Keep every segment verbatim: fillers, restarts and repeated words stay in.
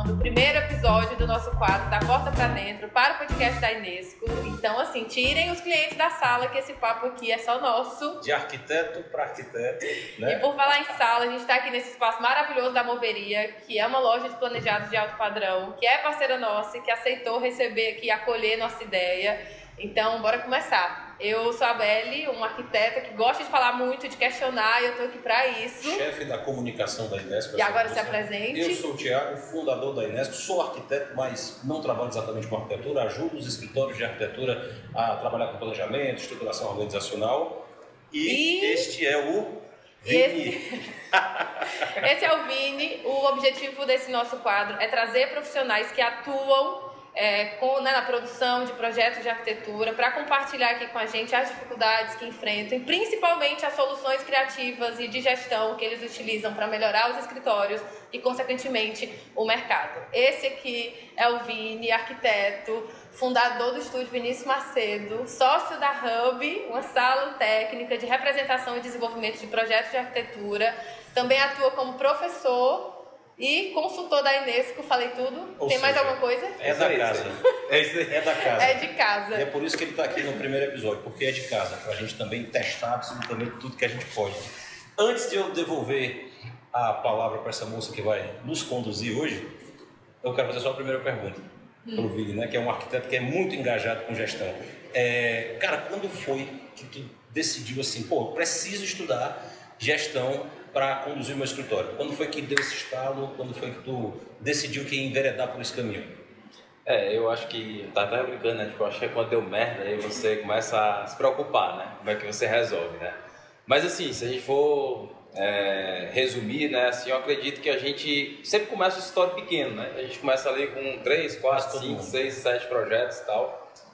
no primeiro episódio do nosso quadro Da Porta Pra Dentro para o podcast da Inesco. Então, assim, tirem os clientes da sala que esse papo aqui é só nosso. De arquiteto para arquiteto, né? E por falar em sala, a gente está aqui nesse espaço maravilhoso da Moveria, que é uma loja de planejados de alto padrão, que é parceira nossa e que aceitou receber aqui, acolher nossa ideia. Então, bora começar. Eu sou a Beli, uma arquiteta que gosta de falar muito, de questionar, e eu tô aqui para isso. Chefe da comunicação da Inesco. E agora se apresente. Eu sou o Thiago, fundador da Inesco, sou arquiteto, mas não trabalho exatamente com arquitetura, ajudo os escritórios de arquitetura a trabalhar com planejamento, estruturação organizacional. E, e... este é o Vini. Esse... Esse é o Vini. O objetivo desse nosso quadro é trazer profissionais que atuam É, com, né, na produção de projetos de arquitetura, para compartilhar aqui com a gente as dificuldades que enfrentam e principalmente as soluções criativas e de gestão que eles utilizam para melhorar os escritórios e, consequentemente, o mercado. Esse aqui é o Vini, arquiteto, fundador do estúdio Vinícius Macedo, sócio da Hub, uma sala técnica de representação e desenvolvimento de projetos de arquitetura, também atua como professor e consultor da Inesco. Falei tudo. Ou Tem seja, mais alguma coisa? É da casa. É isso aí. É da casa. É de casa. E é por isso que ele está aqui no primeiro episódio, porque é de casa, para a gente também testar absolutamente tudo que a gente pode. Antes de eu devolver a palavra para essa moça que vai nos conduzir hoje, eu quero fazer só a primeira pergunta hum. para o Vini, né, que é um arquiteto que é muito engajado com gestão. É, cara, quando foi que tu decidiu assim, pô, eu preciso estudar gestão para conduzir o meu escritório? Quando foi que deu esse estalo? Quando foi que tu decidiu que ia enveredar por esse caminho? É, eu acho que, tá até brincando, né? Tipo, eu acho que é quando deu merda, aí você começa a se preocupar, né? Como é que você resolve, né? Mas assim, se a gente for é, resumir, né? Assim, eu acredito que a gente sempre começa o escritório pequeno, né? A gente começa ali com três, quatro, cinco, seis, sete projetos e tal.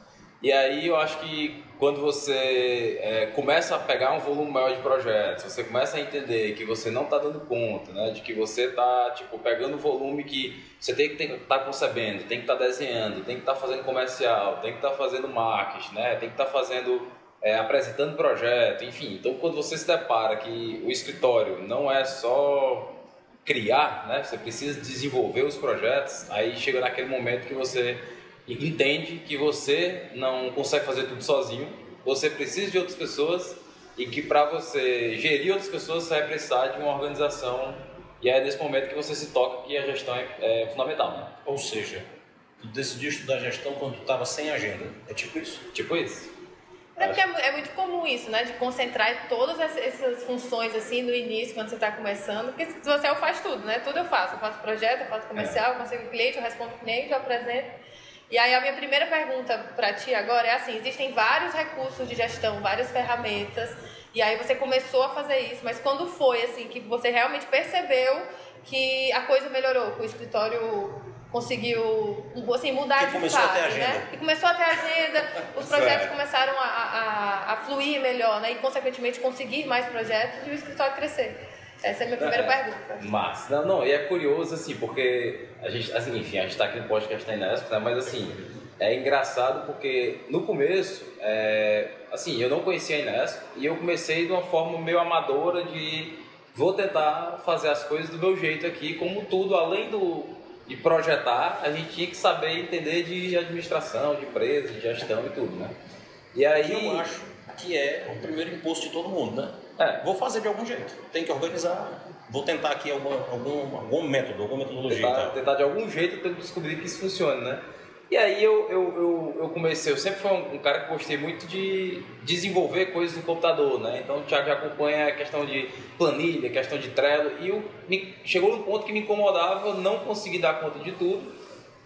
E aí eu acho que quando você é, começa a pegar um volume maior de projetos, você começa a entender que você não está dando conta, né, de que você está tipo, pegando o volume que você tem que estar tá concebendo, tem que estar tá desenhando, tem que estar tá fazendo comercial, tem que estar tá fazendo marketing, né, tem que estar tá fazendo, é, apresentando projeto, enfim. Então quando você se depara que o escritório não é só criar, né, você precisa desenvolver os projetos, aí chega naquele momento que você entende que você não consegue fazer tudo sozinho, você precisa de outras pessoas e que para você gerir outras pessoas você vai precisar de uma organização, e é nesse momento que você se toca que a gestão é, é fundamental, né? Ou seja, tu decidiu estudar gestão quando tu estava sem agenda, é tipo isso? Tipo isso. É porque é, é muito comum isso, né? De concentrar todas essas funções assim no início, quando você está começando, porque se você eu faz tudo, né? Tudo eu faço, eu faço projeto, eu faço comercial, eu consigo cliente, eu respondo cliente, eu apresento. E aí a minha primeira pergunta para ti agora é assim, existem vários recursos de gestão, várias ferramentas, e aí você começou a fazer isso, mas quando foi assim que você realmente percebeu que a coisa melhorou, que o escritório conseguiu assim, mudar que de fase, a né? Que começou a ter agenda, os projetos começaram a, a, a fluir melhor, né? E consequentemente conseguir mais projetos e o escritório crescer. Essa é a minha primeira é, pergunta. Mas, não, não, e é curioso assim, porque a gente, assim, enfim, a gente está aqui no podcast da Inesco, né, mas assim, é engraçado porque no começo, é, assim, eu não conhecia a Inesco e eu comecei de uma forma meio amadora de vou tentar fazer as coisas do meu jeito aqui, como tudo, além do, de projetar, a gente tinha que saber entender de administração, de empresa, de gestão e tudo, né? E aí... Eu acho que é o primeiro imposto de todo mundo, né? É. Vou fazer de algum jeito, tem que organizar, vou tentar aqui algum, algum, algum método, alguma metodologia. Tentar, tentar de algum jeito eu descobrir que isso funciona, né? E aí eu, eu, eu, eu comecei, eu sempre fui um, um cara que gostei muito de desenvolver coisas no computador, né? Então o Thiago já acompanha a questão de planilha, questão de Trello, e eu, me, chegou num ponto que me incomodava não conseguir dar conta de tudo.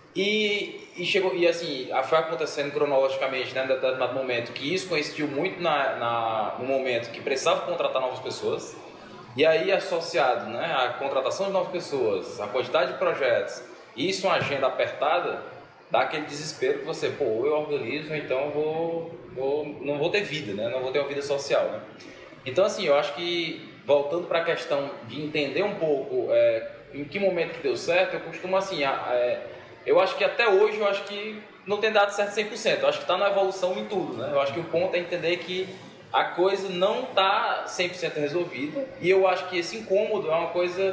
E, e, chegou, e assim, foi acontecendo cronologicamente, né, em determinado momento, que isso coincidiu muito na, na, no momento que precisava contratar novas pessoas. E aí, associado, né, a contratação de novas pessoas, a quantidade de projetos, e isso uma agenda apertada, dá aquele desespero que você, pô, eu organizo, então eu vou, vou, não vou ter vida, né, não vou ter uma vida social, né. Então, assim, eu acho que, voltando para a questão de entender um pouco é, em que momento que deu certo, eu costumo, assim, é, eu acho que até hoje, eu acho que não tem dado certo cem por cento. Eu acho que está na evolução em tudo, né? Eu acho que o ponto é entender que a coisa não está cem por cento resolvida. E eu acho que esse incômodo é uma coisa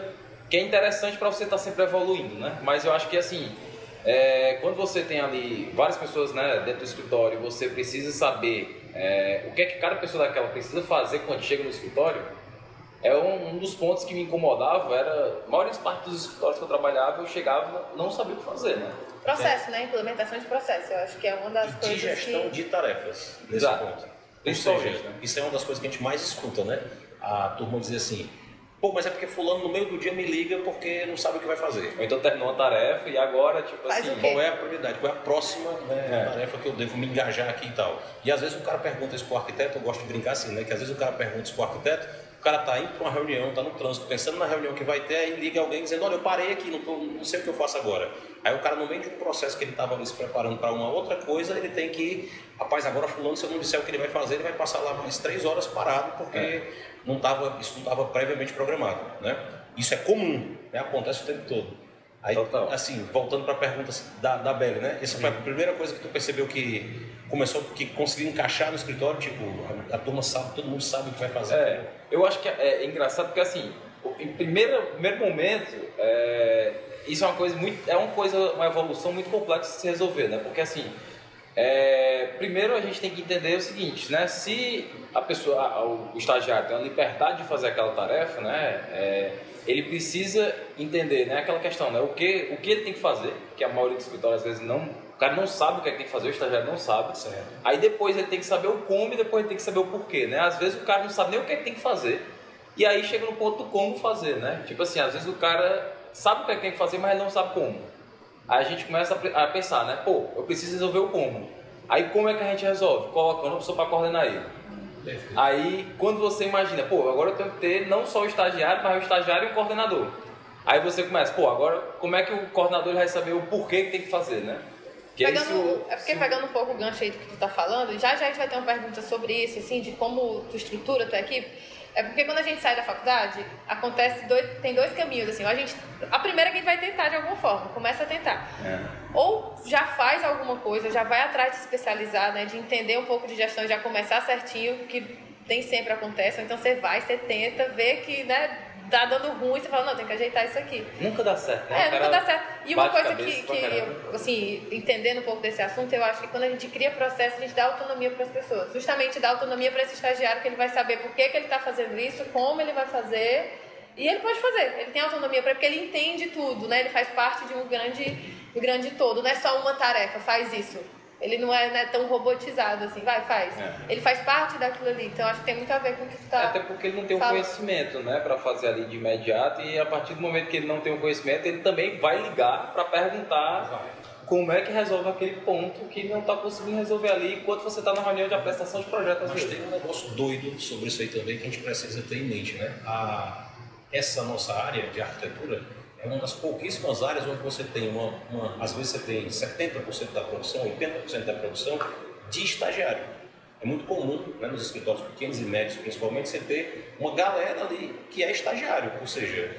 que é interessante para você estar sempre evoluindo, né? Mas eu acho que assim, é, quando você tem ali várias pessoas, né, dentro do escritório, você precisa saber é, o que é que cada pessoa daquela precisa fazer quando chega no escritório. É um, um dos pontos que me incomodava, era a maioria das partes dos escritórios que eu trabalhava, eu chegava não sabia o que fazer, né? Processo, é. né? Implementação de processo, eu acho que é uma das e coisas de gestão que... de tarefas, nesse Exato. ponto. Ou seja, né? Isso é uma das coisas que a gente mais escuta, né? A turma dizer assim, pô, mas é porque fulano no meio do dia me liga porque não sabe o que vai fazer. Ou então terminou uma tarefa e agora, tipo Faz assim... Qual é a prioridade? Qual é a próxima né, é. tarefa que eu devo me engajar aqui e tal? E às vezes o cara pergunta isso pro arquiteto, eu gosto de brincar assim, né? Que às vezes o cara pergunta isso pro arquiteto, o cara tá indo para uma reunião, tá no trânsito, pensando na reunião que vai ter, aí liga alguém dizendo, olha, eu parei aqui, não, tô, não sei o que eu faço agora. Aí o cara, no meio de um processo que ele estava se preparando para uma outra coisa, ele tem que, rapaz, agora fulano, se eu não disser o que ele vai fazer, ele vai passar lá mais três horas parado, porque é. não tava, isso não estava previamente programado, né? Isso é comum, né? Acontece o tempo todo. Aí, Total. assim, voltando para a pergunta da, da Beli, né? Essa foi a primeira coisa que tu percebeu que começou, que conseguiu encaixar no escritório, tipo, a, a turma sabe, todo mundo sabe o que vai fazer. É, eu acho que é, é engraçado porque, assim, em primeiro, primeiro momento, é, isso é uma coisa muito, é uma coisa, uma evolução muito complexa de se resolver, né? Porque, assim, é, primeiro a gente tem que entender o seguinte, né? Se a pessoa, o estagiário tem a liberdade de fazer aquela tarefa, né? É, ele precisa entender, né, aquela questão, né, o que, o que ele tem que fazer, que a maioria dos escritórios às vezes não, o cara não sabe o que, é que tem que fazer, o estagiário não sabe, certo. Aí depois ele tem que saber o como e depois ele tem que saber o porquê, né, às vezes o cara não sabe nem o que, é que tem que fazer, e aí chega no ponto do como fazer, né, tipo assim, às vezes o cara sabe o que, é que tem que fazer, mas ele não sabe como, aí a gente começa a pensar, né, pô, eu preciso resolver o como, aí como é que a gente resolve? Colocando uma pessoa para coordenar ele. Aí, quando você imagina, pô, agora eu tenho que ter não só o estagiário, mas o estagiário e o coordenador. Aí você começa, pô, agora como é que o coordenador vai saber o porquê que tem que fazer, né? Que pegando, isso, é porque isso... pegando um pouco o gancho aí do que tu tá falando, já já a gente vai ter uma pergunta sobre isso, assim, de como tu estrutura a tua equipe. É porque quando a gente sai da faculdade, acontece dois, tem dois caminhos, assim, a, gente, a primeira é que a gente vai tentar de alguma forma, começa a tentar. É. Ou já faz alguma coisa, já vai atrás de se especializar, né, de entender um pouco de gestão e já começar certinho, que nem sempre acontece, ou então você vai, você tenta, vê que, né, tá dando ruim, você fala, não, tem que ajeitar isso aqui. Nunca dá certo, né? É, nunca dá certo. E uma coisa que, que eu, assim, entendendo um pouco desse assunto, eu acho que quando a gente cria processo, a gente dá autonomia para as pessoas. Justamente dá autonomia para esse estagiário, que ele vai saber por que, que ele está fazendo isso, como ele vai fazer, e ele pode fazer. Ele tem autonomia para porque ele entende tudo, né? Ele faz parte de um grande, um grande todo. Não é só uma tarefa, faz isso. Ele não é, não é tão robotizado assim, vai, faz. É. Ele faz parte daquilo ali, então acho que tem muito a ver com o que tu tá Até porque ele não tem o um falando. conhecimento, né, para fazer ali de imediato, e a partir do momento que ele não tem o um conhecimento, ele também vai ligar para perguntar vai. como é que resolve aquele ponto que não está conseguindo resolver ali enquanto você está na reunião de apresentação de projetos. Mas tem um negócio doido sobre isso aí também que a gente precisa ter em mente, né? A, essa nossa área de arquitetura é uma das pouquíssimas áreas onde você tem uma, uma às vezes você tem setenta por cento da produção, oitenta por cento da produção de estagiário. É muito comum, né, nos escritórios pequenos e médios principalmente, você ter uma galera ali que é estagiário, ou seja,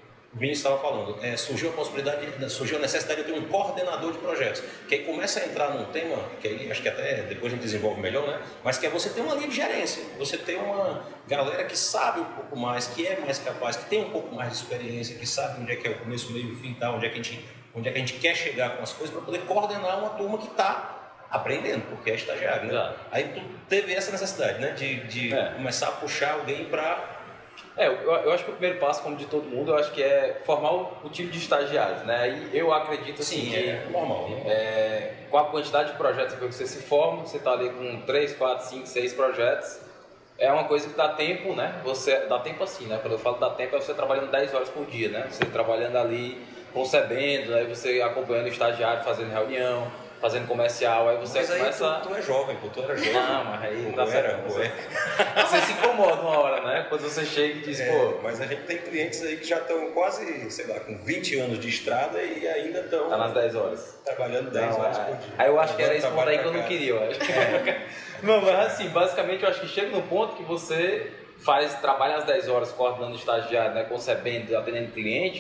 o Vinícius estava falando, é, surgiu a possibilidade, surgiu a necessidade de ter um coordenador de projetos, que aí começa a entrar num tema, que aí acho que até depois a gente desenvolve melhor, né? Mas que é você ter uma linha de gerência, você ter uma galera que sabe um pouco mais, que é mais capaz, que tem um pouco mais de experiência, que sabe onde é que é o começo, meio e fim, tá? onde, é que a gente, onde é que a gente quer chegar com as coisas, para poder coordenar uma turma que está aprendendo, porque é estagiário, né? Aí tu teve essa necessidade, né? De, de é. começar a puxar alguém para... É, eu, eu acho que o primeiro passo, como de todo mundo, eu acho que é formar o, o time de estagiários, né? E eu acredito assim, Sim, que é normal, né? É, com a quantidade de projetos que você se forma, você está ali com três, quatro, cinco, seis projetos, é uma coisa que dá tempo, né? Você dá tempo assim, né? Quando eu falo dá tempo, é você trabalhando dez horas por dia, né? Você trabalhando ali, concebendo, aí você acompanhando o estagiário, fazendo reunião, fazendo comercial, aí você mas começa... Aí tu, tu é jovem, pô, tu era jovem. Não, mas aí não dá certo. Você... você se incomoda uma hora, né? Quando você chega e diz, é, pô... Mas a gente tem clientes aí que já estão quase, sei lá, com vinte anos de estrada e ainda estão... Tá nas dez horas. Trabalhando dez não, horas é... por dia. Aí eu acho que era esse ponto aí que eu não queria, eu acho. É. Não, mas assim, basicamente eu acho que chega no ponto que você faz, trabalha às dez horas coordenando o estagiário, né? Concebendo, atendendo cliente,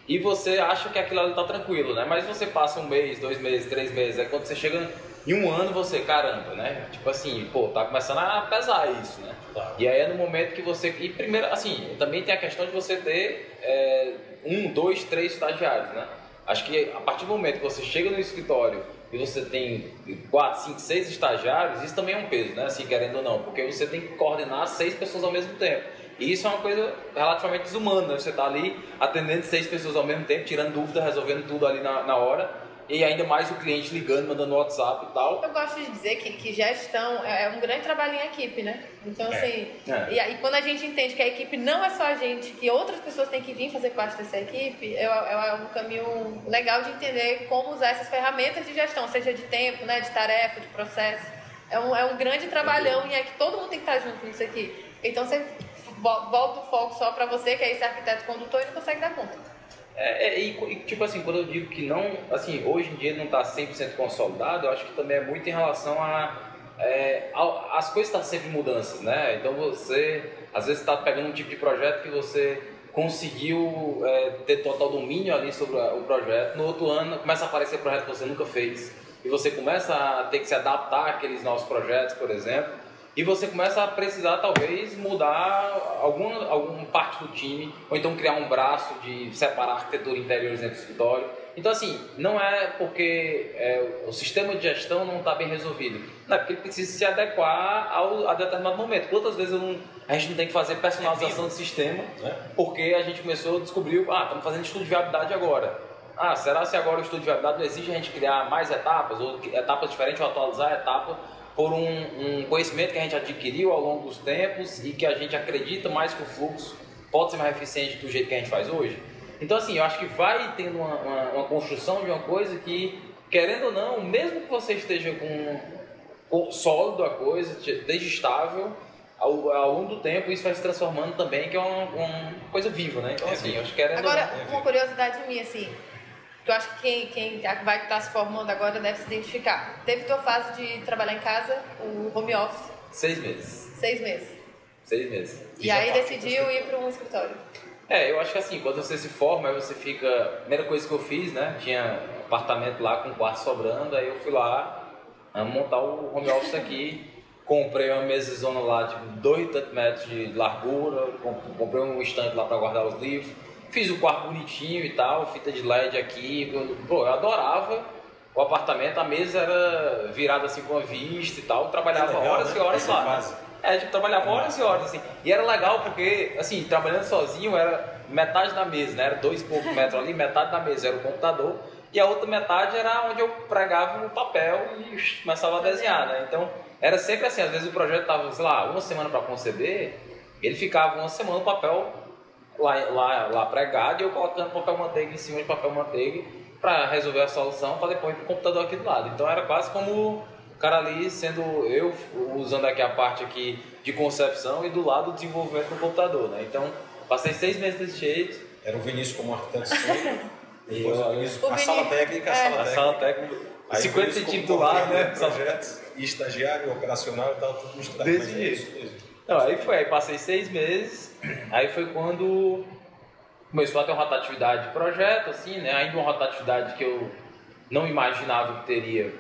e você acha que aquilo ali tá tranquilo, né? Mas você passa um mês, dois meses, três meses, aí quando você chega em um ano você, caramba, né? Tipo assim, pô, tá começando a pesar isso, né? Claro. E aí é no momento que você... E primeiro, assim, também tem a questão de você ter é, um, dois, três estagiários, né? Acho que a partir do momento que você chega no escritório e você tem quatro, cinco, seis estagiários, isso também é um peso, né? Assim, querendo ou não, porque você tem que coordenar seis pessoas ao mesmo tempo. E isso é uma coisa relativamente desumana, né? Você tá ali atendendo seis pessoas ao mesmo tempo, tirando dúvida, resolvendo tudo ali na, na hora. E ainda mais o cliente ligando, mandando WhatsApp e tal. Eu gosto de dizer que, que gestão é um grande trabalho em equipe, né? Então, É. assim, É. E, aí quando a gente entende que a equipe não é só a gente, que outras pessoas têm que vir fazer parte dessa equipe, é, é um caminho legal de entender como usar essas ferramentas de gestão, seja de tempo, né, de tarefa, de processo. É um, é um grande trabalhão e é que todo mundo tem que estar junto nisso aqui. Então, você vo- volta o foco só para você, que é esse arquiteto condutor, e não consegue dar conta. É, é, e, e, tipo assim, quando eu digo que não, assim, hoje em dia não está cem por cento consolidado, eu acho que também é muito em relação a, é, a as coisas estão sempre em mudanças, né? Então você, às vezes está pegando um tipo de projeto que você conseguiu é, ter total domínio ali sobre a, o projeto, no outro ano começa a aparecer projeto que você nunca fez, e você começa a ter que se adaptar àqueles novos projetos, por exemplo, e você começa a precisar, talvez, mudar alguma, alguma parte do time, ou então criar um braço de separar a arquitetura interior dentro do escritório. Então, assim, não é porque é, o sistema de gestão não está bem resolvido. Não, é porque ele precisa se adequar ao, a determinado momento. Quantas vezes eu não, a gente não tem que fazer personalização do sistema, porque a gente começou a descobrir, ah, estamos fazendo estudo de viabilidade agora. Ah, será se agora o estudo de viabilidade não exige a gente criar mais etapas, ou etapas diferentes, ou atualizar a etapa por um, um conhecimento que a gente adquiriu ao longo dos tempos e que a gente acredita mais que o fluxo pode ser mais eficiente do jeito que a gente faz hoje? Então, assim, eu acho que vai tendo uma, uma, uma construção de uma coisa que, querendo ou não, mesmo que você esteja com, com sólido a coisa, esteja estável, ao, ao longo do tempo isso vai se transformando também, que é uma, uma coisa viva, né? Então, assim, eu acho que querendo Agora, ou não... uma curiosidade minha, assim, que eu acho que quem, quem vai estar se formando agora deve se identificar. Teve tua fase de trabalhar em casa, o home office, Seis meses. seis meses. Seis meses. E, E já aí tá decidiu ir para um escritório. É, eu acho que assim, quando você se forma, aí você fica... A primeira coisa que eu fiz, né? Tinha um apartamento lá com um quarto sobrando, aí eu fui lá a montar o home office aqui. Comprei uma mesazona lá de dois e tantos metros de largura, comprei um estante lá para guardar os livros. Fiz o quarto bonitinho e tal, fita de L E D aqui. Eu, pô, eu adorava o apartamento, a mesa era virada assim com a vista e tal. Eu trabalhava É legal, horas né? e horas Essa lá. fase. É, tipo, trabalhava horas e horas, assim. E era legal porque, assim, trabalhando sozinho era metade da mesa, né? Era dois e poucos metros ali, metade da mesa era o computador. E a outra metade era onde eu pregava o papel e começava a desenhar, né? Então, era sempre assim. Às vezes o projeto estava, sei lá, uma semana para conceber, ele ficava uma semana no papel lá, lá, lá pregado e eu colocando papel manteiga em cima de papel manteiga para resolver a solução para depois ir pro computador aqui do lado. Então, era quase como... O cara ali sendo eu, usando aqui a parte aqui de concepção e do lado o desenvolvimento do computador, né? Então, passei seis meses desse jeito. Era o Vinícius como arquiteto sênior, depois Eu- o Vinícius, o a Vinícius- sala técnica, a é. sala A técnica. sala técnica, Aí cinquenta o Vinícius centímetros como do lado, coordenador né? de projetos, e estagiário, operacional e tal, tudo misturado. Desse Mas é jeito. isso mesmo. Não, aí foi, aí passei seis meses, aí foi quando começou a ter uma rotatividade de projeto, assim, né? Ainda uma rotatividade que eu não imaginava que teria,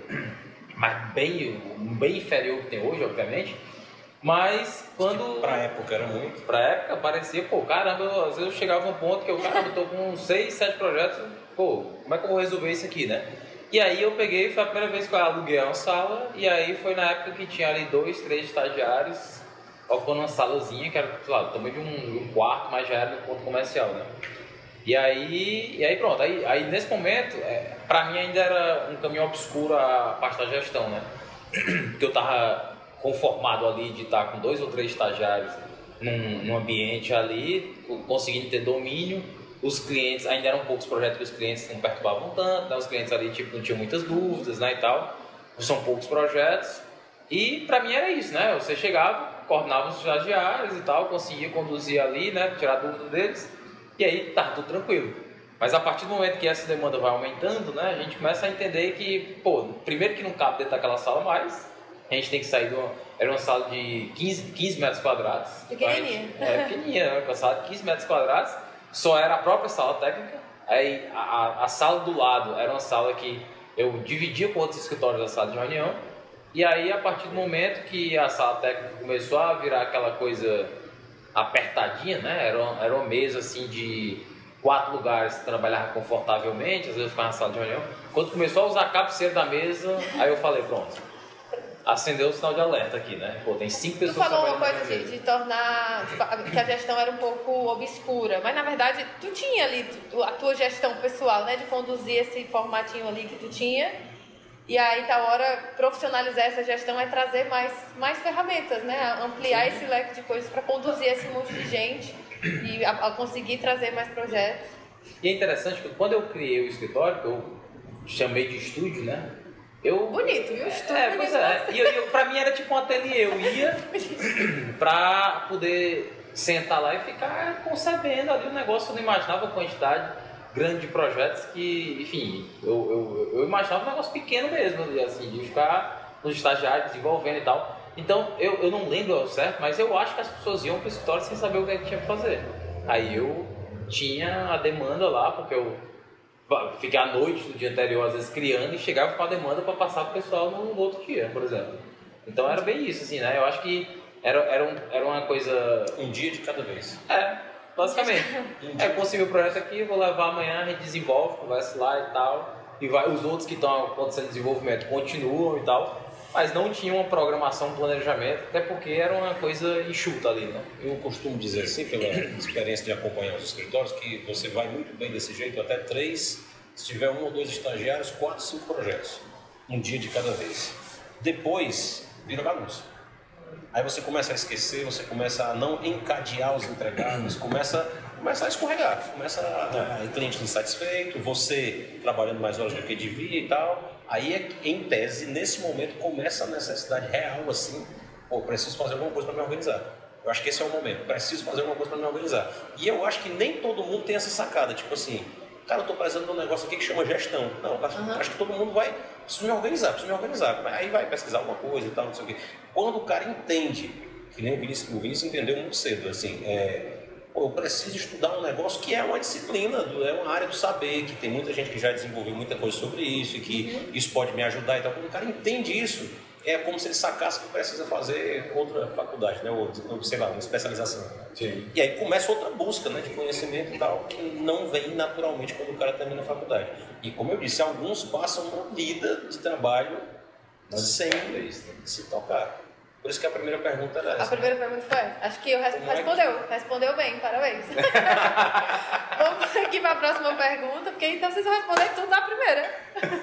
mas bem, bem inferior ao que tem hoje, obviamente. Mas quando... Pra época era muito. Pra época parecia, pô, caramba, eu, às vezes eu chegava a um ponto que eu, caramba, eu tô com seis, sete projetos, pô, como é que eu vou resolver isso aqui, né? E aí eu peguei, foi a primeira vez que eu aluguei uma sala, e aí foi na época que tinha ali dois, três estagiários ocupando uma salazinha, que era, sei lá, do tamanho de um, um quarto, mas já era no ponto comercial, né? E aí, e aí pronto, aí, aí nesse momento, é, pra mim ainda era um caminho obscuro a parte da gestão, né? Porque eu tava conformado ali de estar com dois ou três estagiários num, num ambiente ali, conseguindo ter domínio. Os clientes, ainda eram poucos projetos que os clientes não perturbavam tanto, né? Os clientes ali tipo, não tinham muitas dúvidas, né, e tal. São poucos projetos. E pra mim era isso, né? Você chegava, coordenava os estagiários e tal, conseguia conduzir ali, né, tirar dúvida deles, e aí tá tudo tranquilo. Mas a partir do momento que essa demanda vai aumentando, né, a gente começa a entender que, pô, primeiro que não cabe dentro daquela sala mais, a gente tem que sair de uma... Era uma sala de quinze, quinze metros quadrados. Pequenininha. É, pequenininha, né? Uma sala de quinze metros quadrados. Só era a própria sala técnica, Aí a, a sala do lado era uma sala que eu dividia com outros escritórios da sala de reunião. E aí, a partir do momento que a sala técnica começou a virar aquela coisa apertadinha, né? Era uma, era uma mesa assim de quatro lugares, trabalhava confortavelmente, às vezes eu ficava na sala de reunião. Quando começou a usar a cabeceira da mesa, aí eu falei, pronto, acendeu o sinal de alerta aqui, né? Pô, tem cinco pessoas Tu falou uma trabalhando coisa de, de tornar, que a gestão era um pouco obscura, mas na verdade tu tinha ali tu, a tua gestão pessoal, né? De conduzir esse formatinho ali que tu tinha. E aí tá a hora profissionalizar essa gestão é trazer mais, mais ferramentas, né? Ampliar esse leque de coisas para conduzir esse monte de gente e a, a conseguir trazer mais projetos. E é interessante que quando eu criei o escritório, que eu chamei de estúdio, né? Eu... Bonito, viu? Estúdio é, bonito. Pois é. E eu, eu, pra mim era tipo um ateliê. Eu ia pra poder sentar lá e ficar concebendo ali um negócio. Eu não imaginava a quantidade grande de projetos que, enfim, eu, eu, eu imaginava um negócio pequeno mesmo, assim, de ficar nos estagiários desenvolvendo e tal. Então, eu, eu não lembro ao certo, mas eu acho que as pessoas iam para o escritório sem saber o que, é que tinha que fazer. Aí eu tinha a demanda lá, porque eu fiquei à noite no dia anterior, às vezes, criando, e chegava com a demanda para passar para o pessoal no outro dia, por exemplo. Então, era bem isso, assim, né? Eu acho que era, era, um, era uma coisa... Um dia de cada vez. É. Basicamente, é, eu consegui o projeto aqui, vou levar amanhã, a gente desenvolve, conversa lá e tal, e vai, os outros que estão acontecendo desenvolvimento continuam e tal, mas não tinha uma programação, um planejamento, até porque era uma coisa enxuta ali, né? Eu costumo dizer assim, pela experiência de acompanhar os escritórios, que você vai muito bem desse jeito, até três, se tiver um ou dois estagiários, quatro, cinco projetos, um dia de cada vez. Depois, vira bagunça. Aí você começa a esquecer, você começa a não encadear os entregáveis, começa, começa a escorregar, começa a, a, a cliente insatisfeito, você trabalhando mais horas do que devia e tal. Aí, é que, em tese, nesse momento, começa a necessidade real, assim, pô, preciso fazer alguma coisa para me organizar. Eu acho que esse é o momento, preciso fazer alguma coisa para me organizar. E eu acho que nem todo mundo tem essa sacada, tipo assim, cara, eu estou precisando de um negócio aqui que chama gestão. Não, acho, uhum. acho que todo mundo vai, preciso me organizar, preciso me organizar. Aí vai pesquisar alguma coisa e tal, não sei o quê. Quando o cara entende, que nem o Vinícius, o Vinícius entendeu muito cedo, assim, é, pô, eu preciso estudar um negócio que é uma disciplina, é uma área do saber, que tem muita gente que já desenvolveu muita coisa sobre isso e que uhum. isso pode me ajudar e tal. Quando o cara entende isso, é como se ele sacasse que precisa fazer outra faculdade, né? Ou, sei lá, uma especialização. Sim. E aí começa outra busca, né, de conhecimento e tal, que não vem naturalmente quando o cara termina a faculdade. E como eu disse, alguns passam uma vida de trabalho sem se tocar. Por isso que a primeira pergunta era essa. A primeira pergunta foi essa. Acho que eu res- respondeu. É que... Respondeu bem, parabéns. Vamos aqui para a próxima pergunta, porque então vocês vão responder tudo na primeira.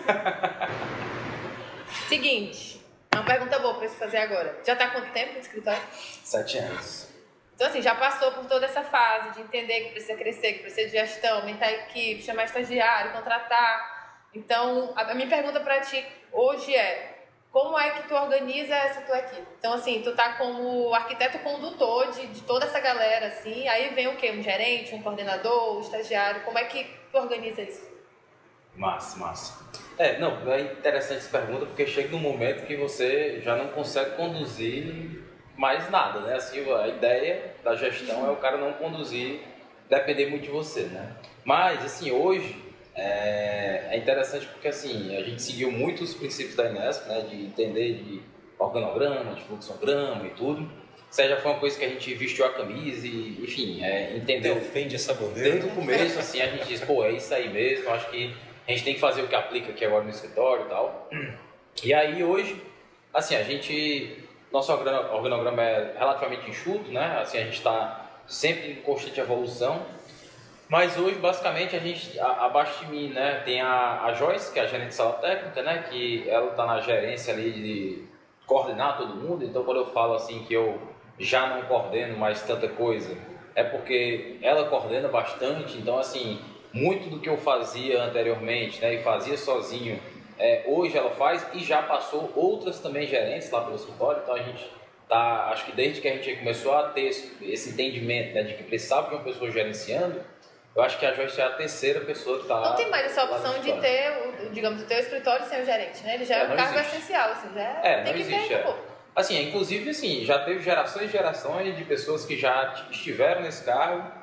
Seguinte. É uma pergunta boa para você fazer agora. Já está há quanto tempo no escritório? Sete anos. Então, assim, já passou por toda essa fase de entender que precisa crescer, que precisa de gestão, aumentar a equipe, chamar estagiário, contratar. Então, a minha pergunta para ti hoje é: como é que tu organiza essa tua equipe? Então, assim, tu tá como arquiteto condutor de, de toda essa galera, assim, aí vem o quê? Um gerente, um coordenador, um estagiário, como é que tu organiza isso? Massa, massa. É, não, é interessante essa pergunta porque chega num momento que você já não consegue conduzir mais nada, né? Assim, a ideia da gestão é o cara não conduzir, depender muito de você, né? Mas, assim, hoje é, é interessante porque, assim, a gente seguiu muito os princípios da Inesp, né? De entender de organograma, de fluxograma e tudo. Isso já foi uma coisa que a gente vestiu a camisa e, enfim, é, entendeu. Defende essa bandeira. Desde o começo, assim, a gente diz, pô, é isso aí mesmo, eu acho que a gente tem que fazer o que aplica aqui agora no escritório e tal. E aí hoje, assim, a gente, nosso organograma é relativamente enxuto, né? Assim, a gente está sempre em constante evolução. Mas hoje, basicamente, a gente, a, abaixo de mim, né, tem a, a Joyce, que é a gerente de sala técnica, né? Que ela está na gerência ali de coordenar todo mundo. Então, quando eu falo assim que eu já não coordeno mais tanta coisa, é porque ela coordena bastante. Então, assim, muito do que eu fazia anteriormente, né, e fazia sozinho, é, hoje ela faz e já passou outras também gerentes lá pelo escritório. Então a gente tá, acho que desde que a gente começou a ter esse, esse entendimento, né, de que precisava de uma pessoa gerenciando, eu acho que a Joyce é a terceira pessoa que está lá. Não tem mais essa opção de ter, o, digamos, o teu escritório sem o gerente, né? Ele já é, é um cargo existe. essencial, assim, já é, é, tem não que existe, ter, é. pô. Assim, inclusive, assim, já teve gerações e gerações de pessoas que já estiveram nesse cargo,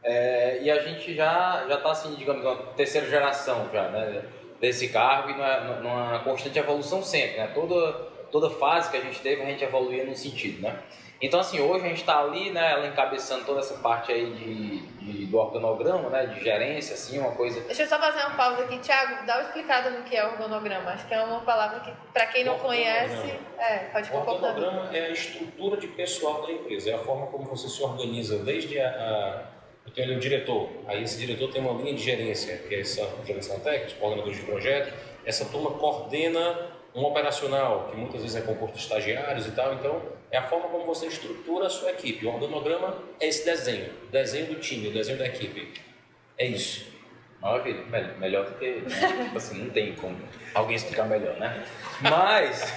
É, e a gente já já está assim, digamos, na terceira geração já, né, desse cargo e numa, numa constante evolução sempre, né? Toda toda fase que a gente teve a gente evoluía num sentido, né? Então assim, hoje a gente está ali, né, ela encabeçando toda essa parte aí de, de do organograma, né, de gerência, assim, uma coisa. Deixa eu só fazer uma pausa aqui, Thiago, dá uma explicada no que é organograma. Acho que é uma palavra que, para quem não conhece, é, pode ficar O um pouco. organograma é a estrutura de pessoal da empresa, é a forma como você se organiza desde a, a eu tenho ali o diretor, aí esse diretor tem uma linha de gerência, que é essa gerência técnica, coordenadores de projeto, essa turma coordena um operacional, que muitas vezes é composto de estagiários e tal, então é a forma como você estrutura a sua equipe. O organograma é esse desenho, o desenho do time, o desenho da equipe, é isso. Maravilha, melhor do que, né? Tipo assim, não tem como alguém explicar melhor, né? Mas,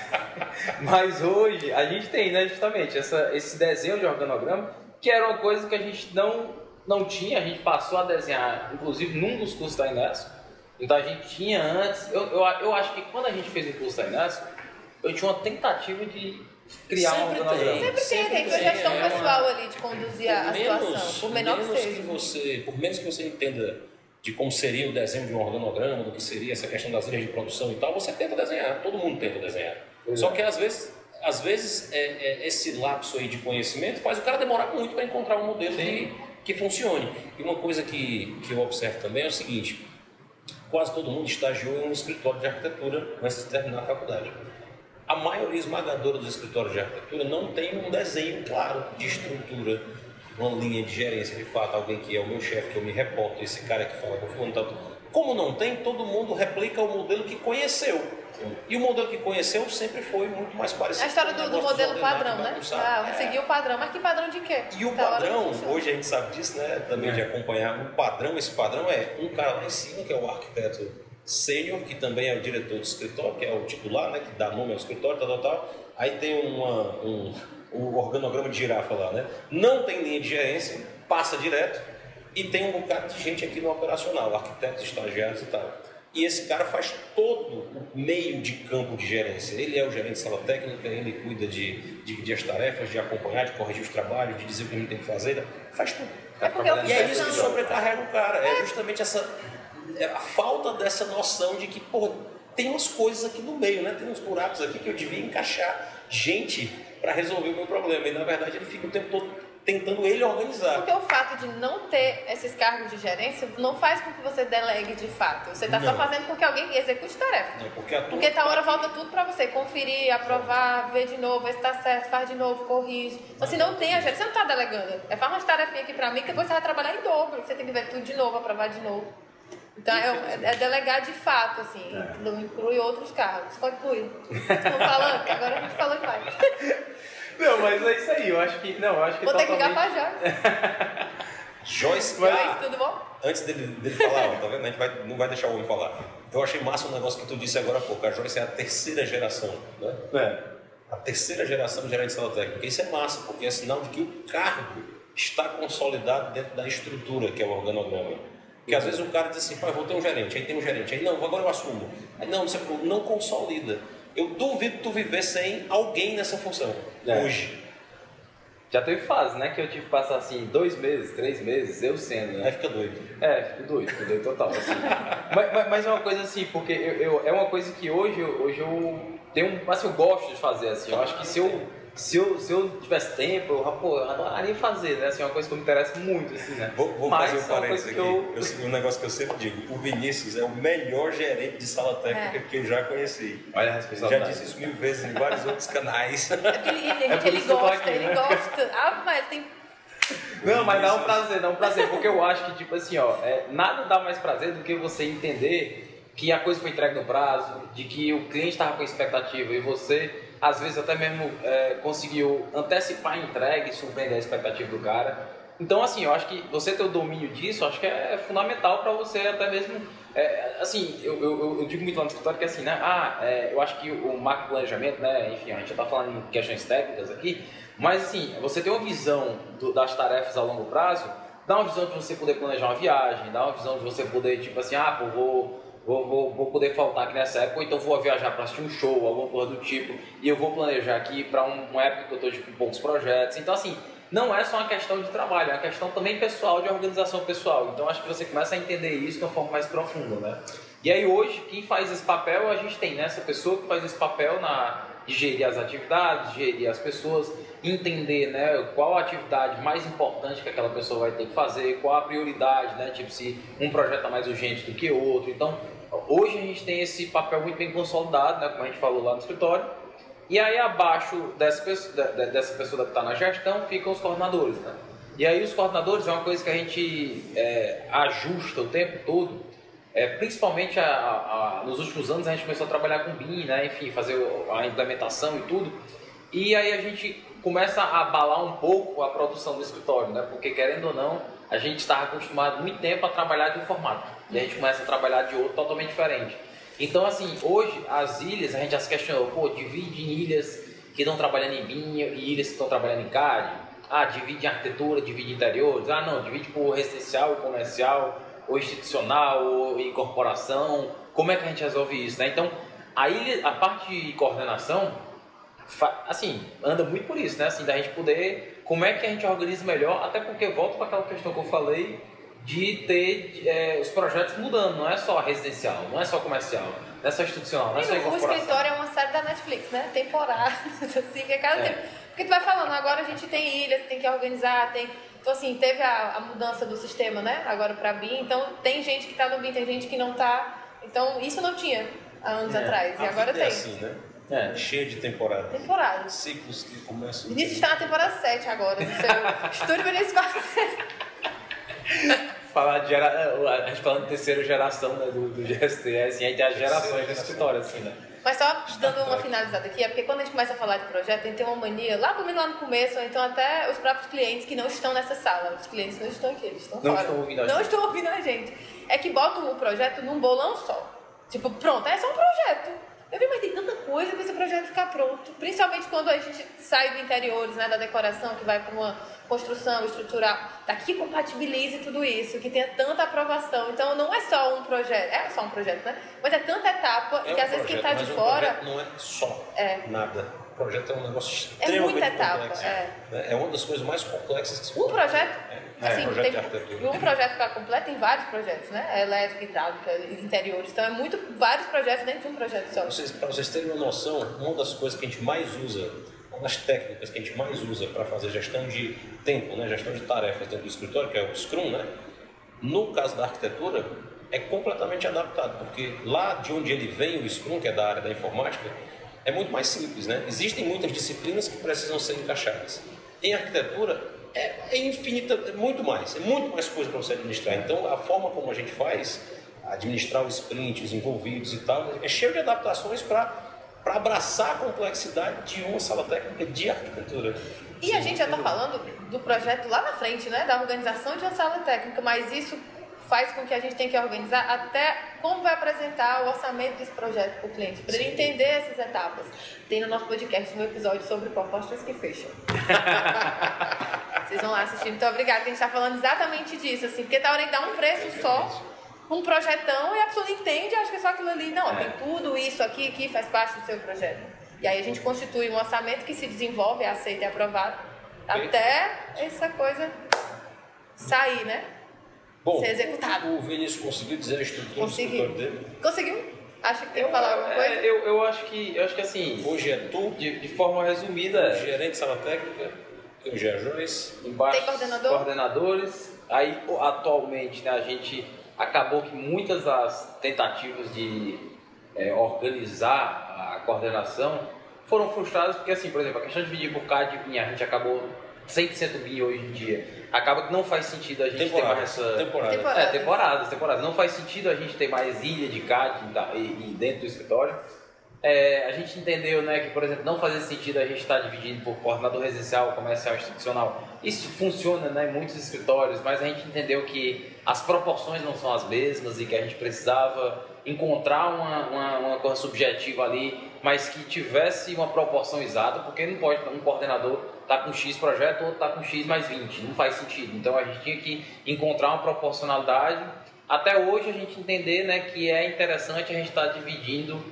mas hoje a gente tem, né, justamente essa, esse desenho de organograma, que era uma coisa que a gente não não tinha, a gente passou a desenhar, inclusive num dos cursos da Inesco. Então a gente tinha antes, eu, eu, eu acho que quando a gente fez o curso da Inesco, eu tinha uma tentativa de criar Sempre um organograma. Sempre tem, Sempre tem tua tem, gestão é pessoal uma- ali de conduzir a situação, por menor que menos seja. você, por menos que você entenda de como seria o desenho de um organograma, do que seria essa questão das linhas de produção e tal, você tenta desenhar, todo mundo tenta desenhar. Pois Só é. que às vezes, às vezes é, é, esse lapso aí de conhecimento faz o cara demorar muito para encontrar um modelo que, que funcione. E uma coisa que, que eu observo também é o seguinte: quase todo mundo estagiou em um escritório de arquitetura antes de terminar a faculdade. A maioria esmagadora dos escritórios de arquitetura não tem um desenho claro de estrutura, uma linha de gerência, de fato, alguém que é o meu chefe, que eu me reporto, esse cara que fala com o fulano, tal. Como não tem, todo mundo replica o modelo que conheceu. E o modelo que conheceu sempre foi muito mais parecido. A história com o do, do negócio modelo desordenado, padrão, né? bagunçado. Ah, vou É. seguir o padrão. Mas que padrão de quê? E o Tá, hora padrão, não funciona. hoje a gente sabe disso, né? Também de acompanhar. O padrão, esse padrão é um cara lá em cima, que é o arquiteto sênior, que também é o diretor do escritório, que é o titular, né? Que dá nome ao escritório, tal, tal, tal. Aí tem uma, um, o organograma de girafa lá, né? Não tem linha de gerência, passa direto, e tem um bocado de gente aqui no operacional, arquitetos, estagiários e tal. E esse cara faz todo o meio de campo de gerência. Ele é o gerente de sala técnica, ele cuida de dividir as tarefas, de acompanhar, de corrigir os trabalhos, de dizer o que a gente tem que fazer, faz tudo. É porque eu E fico é isso que pensando- sobrecarrega o cara, é justamente essa é a falta dessa noção de que, pô, tem umas coisas aqui no meio, né? Tem uns buracos aqui que eu devia encaixar gente para resolver o meu problema. E na verdade ele fica o tempo todo tentando ele organizar. Porque o fato de não ter esses cargos de gerência não faz com que você delegue de fato. Você está só Não. fazendo com que alguém execute tarefa. Não, porque a turma Porque tá tá hora aqui- volta tudo pra você, conferir, aprovar, ver de novo, ver se tá certo, faz de novo, corrige. Então, se não tem a gerência, você não tá delegando. É faz umas tarefinhas aqui pra mim que depois você vai trabalhar em dobro. Você tem que ver tudo de novo, aprovar de novo. Então é, é delegar de fato, assim, não inclui outros cargos. Conclui. Estão falando, que agora a gente falou demais. Não, mas é isso aí, eu acho que. Não, eu acho que Vou ter que ligar totalmente- pra Joyce. Joyce, Joyce, ah, tudo bom? antes dele, dele falar, ó, tá vendo? A gente vai, não vai deixar o homem falar. Eu achei massa um negócio que tu disse agora há pouco. A Joyce é a terceira geração, né? É. A terceira geração de gerente de sala técnica. Isso é massa, porque é sinal de que o cargo está consolidado dentro da estrutura, que é o organograma. Porque às vezes o cara diz assim, pai, vou ter um gerente, aí tem um gerente, aí não, agora eu assumo. Aí não, você não consolida. Eu duvido tu viver sem alguém nessa função, É. hoje. Já teve fase, né? Que eu tive que passar assim, dois meses, três meses, eu sendo, né? Aí fica doido. É, fico doido, fico doido total. Assim. mas, mas, mas é uma coisa assim, porque eu, eu- é uma coisa que hoje, eu- hoje eu tenho, assim, eu gosto de fazer assim. Eu acho que se eu, se eu, se eu tivesse tempo, eu, pô, eu adoraria fazer, né? Assim, é uma coisa que me interessa muito, assim, né? Vou, vou Mas fazer um é uma parênteses coisa aqui. que eu- Eu... Um negócio que eu sempre digo. O Vinícius é o melhor gerente de sala técnica É. que eu já conheci. Olha a Já responsabilidade. disse isso mil vezes em vários outros canais. É porque ele, ele, É por ele isso que eu tô gosta, aqui, ele né? gosta. Ah, mas tem. Não, mas dá um prazer, dá um prazer, porque eu acho que, tipo assim, ó, é, nada dá mais prazer do que você entender que a coisa foi entregue no prazo, de que o cliente estava com expectativa e você, às vezes, até mesmo é, conseguiu antecipar a entrega e surpreender a expectativa do cara. Então, assim, eu acho que você ter o domínio disso, acho que é fundamental para você até mesmo, é, assim, eu, eu, eu digo muito lá no escritório que assim, né, ah, é, eu acho que o macro planejamento, né, enfim, a gente já está falando em questões técnicas aqui, mas assim, você ter uma visão do, das tarefas a longo prazo, dá uma visão de você poder planejar uma viagem, dá uma visão de você poder, tipo assim, ah, pô, vou, vou, vou, vou poder faltar aqui nessa época, ou então vou viajar para assistir um show, alguma coisa do tipo, e eu vou planejar aqui para um, uma época que eu estou com poucos projetos. Então, assim, não é só uma questão de trabalho, é uma questão também pessoal, de organização pessoal. Então acho que você começa a entender isso de uma forma mais profunda, né? E aí hoje, quem faz esse papel, a gente tem, né? Essa pessoa que faz esse papel na, de gerir as atividades, gerir as pessoas, entender, né, qual a atividade mais importante que aquela pessoa vai ter que fazer, qual a prioridade, né? Tipo, se um projeto é mais urgente do que outro. Então, hoje a gente tem esse papel muito bem consolidado, né? Como a gente falou lá no escritório. E aí abaixo dessa pessoa, dessa pessoa que está na gestão ficam os coordenadores, né? E aí os coordenadores é uma coisa que a gente é, ajusta o tempo todo, é, principalmente a, a, a, nos últimos anos a gente começou a trabalhar com B I M, né? Enfim, fazer a implementação e tudo, e aí a gente começa a abalar um pouco a produção do escritório, né? Porque querendo ou não, a gente estava acostumado muito tempo a trabalhar de um formato, e a gente começa a trabalhar de outro totalmente diferente. Então, assim, hoje, as ilhas, a gente já se questionou, pô, divide em ilhas que estão trabalhando em B I M e ilhas que estão trabalhando em C A D. Ah, divide em arquitetura, divide em interiores. Ah, não, divide por residencial, comercial, ou institucional, ou em corporação. Como é que a gente resolve isso, né? Então, a ilha, a parte de coordenação, assim, anda muito por isso, né? Assim, da gente poder, como é que a gente organiza melhor, até porque, volto para aquela questão que eu falei, de ter é, os projetos mudando, não é só residencial, não é só comercial, não é só institucional, não é só incorporação. O escritório é uma série da Netflix, né? Temporadas, assim, que é cada é. tempo. Porque tu vai falando, agora a gente tem ilhas, tem que organizar, tem... Então, assim, teve a, a mudança do sistema, né? Agora para B I M, então tem gente que está no B I M, tem gente que não está. Então, isso não tinha há anos é. atrás, e a agora vida tem. É assim, né? É. Cheio de temporadas. Temporadas. Ciclos que começam... Vinícius está na temporada sete agora, no seu Estúdio Vinícius Barcelos. Falar de gera... A gente falando de terceira geração, né, do, do G S T, assim, aí tem as gerações do escritório, assim, né? Mas só dando uma finalizada aqui, é porque quando a gente começa a falar de projeto, a gente tem uma mania, lá pelo menos lá no começo, ou então até os próprios clientes que não estão nessa sala. Os clientes não estão aqui, eles estão não fora. Estão ouvindo a não gente. estão ouvindo a gente. É que botam o projeto num bolão só. Tipo, pronto, é só um projeto. Eu vi, mas tem tanta coisa para esse projeto ficar pronto. Principalmente quando a gente sai do interiores, né, da decoração, que vai para uma construção estrutural. Daqui compatibilize tudo isso, que tenha tanta aprovação. Então não é só um projeto, é só um projeto, né? Mas é tanta etapa é que um às vezes quem está de um fora... não é só é. nada. O projeto é um negócio é extremamente muita etapa, complexo. É. é uma das coisas mais complexas que se Um projeto, é. assim, É, projeto tem, de arquitetura. um projeto ficar completo tem vários projetos, né? Elétrica, hidráulica, interiores. Então é muito, vários projetos dentro de um projeto só. Vocês, para vocês terem uma noção, uma das coisas que a gente mais usa, uma das técnicas que a gente mais usa para fazer gestão de tempo, né? Gestão de tarefas dentro do escritório, que é o Scrum, né? No caso da arquitetura, é completamente adaptado, porque lá de onde ele vem, o Scrum, que é da área da informática, é muito mais simples, né? Existem muitas disciplinas que precisam ser encaixadas. Em arquitetura, é, é infinita, é muito mais, é muito mais coisa para você administrar. Então, a forma como a gente faz, administrar os sprints, os envolvidos e tal, é cheio de adaptações para para abraçar a complexidade de uma sala técnica de arquitetura. E Sim, a gente já está falando do projeto lá na frente, né? Da organização de uma sala técnica, mas isso faz com que a gente tenha que organizar até como vai apresentar o orçamento desse projeto para o cliente, para ele entender essas etapas. Tem no nosso podcast um episódio sobre propostas que fecham. Vocês vão lá assistir. Muito obrigada, que a gente está falando exatamente disso, assim, porque tá hora de dar um preço só, um projetão, e a pessoa entende, acha que é só aquilo ali. Não, tem tudo isso aqui que faz parte do seu projeto. E aí a gente constitui um orçamento que se desenvolve, é aceito e aprovado, até essa coisa sair, né? Bom, ser executado. O Vinícius conseguiu dizer a estrutura Consegui. do escritório dele? Conseguiu? Acha que tem que falar alguma coisa? É, eu, eu, acho que, eu acho que assim, Hoje é tu, de, de forma resumida, gerente de sala técnica, hoje é a Joyce. embaixo Tem coordenador? coordenadores. Aí, atualmente, né, a gente acabou que muitas das tentativas de é, organizar a coordenação foram frustradas, porque, assim, por exemplo, a questão de dividir por C A D e B I M, a gente acabou cem por cento B I M hoje em dia. Acaba que não faz sentido a gente Temporada, ter mais essa... temporada. Temporada. É, temporadas, temporadas. Não faz sentido a gente ter mais ilha de C A D e, e dentro do escritório. É, a gente entendeu, né, que, por exemplo, não fazia sentido a gente estar dividindo por coordenador residencial, comercial e institucional. Isso funciona, né, em muitos escritórios, mas a gente entendeu que as proporções não são as mesmas e que a gente precisava encontrar uma, uma, uma coisa subjetiva ali, mas que tivesse uma proporção exata, porque não pode um coordenador estar com X projeto, outro estar com X mais vinte, não faz sentido. Então a gente tinha que encontrar uma proporcionalidade. Até hoje a gente entender, né, que é interessante a gente estar dividindo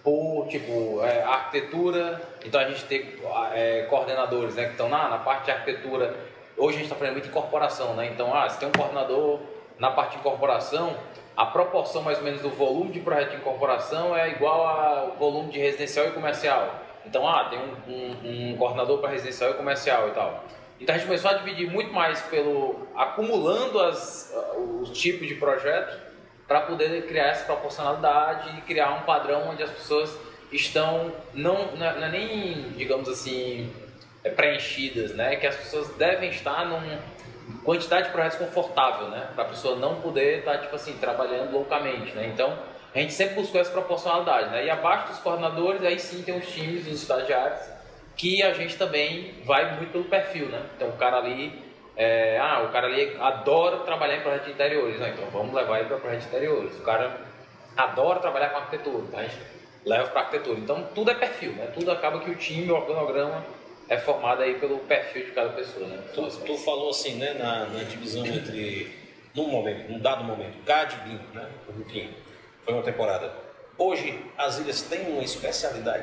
por, tipo, é, arquitetura. Então a gente tem é, coordenadores, né, que estão na, na parte de arquitetura. Hoje a gente está falando muito em incorporação, né? Então, ah, se tem um coordenador na parte de incorporação, a proporção mais ou menos do volume de projeto de incorporação é igual ao volume de residencial e comercial. Então, ah, tem um, um, um coordenador para residencial e comercial e tal. Então a gente começou a dividir muito mais pelo acumulando as, os tipos de projetos para poder criar essa proporcionalidade e criar um padrão onde as pessoas estão não, não é nem, digamos assim, preenchidas, né? Que as pessoas devem estar numa quantidade de projetos confortável, né? Para a pessoa não poder estar, tipo assim, trabalhando loucamente, né? Então a gente sempre buscou essa proporcionalidade, né? E abaixo dos coordenadores, aí sim tem os times, os estagiários, que a gente também vai muito pelo perfil, né? Então o cara ali, é, ah, o cara ali adora trabalhar em projetos de interiores, né? Então vamos levar ele para projetos de interiores. O cara adora trabalhar com arquitetura, tá? A gente leva para arquitetura. Então tudo é perfil, né? Tudo acaba que o time, o organograma é formado aí pelo perfil de cada pessoa, né? Tu, tu falou assim, né, na, na divisão entre, num momento, num dado momento, G A D e B I M, né? Enfim, foi uma temporada. Hoje as ilhas têm uma especialidade?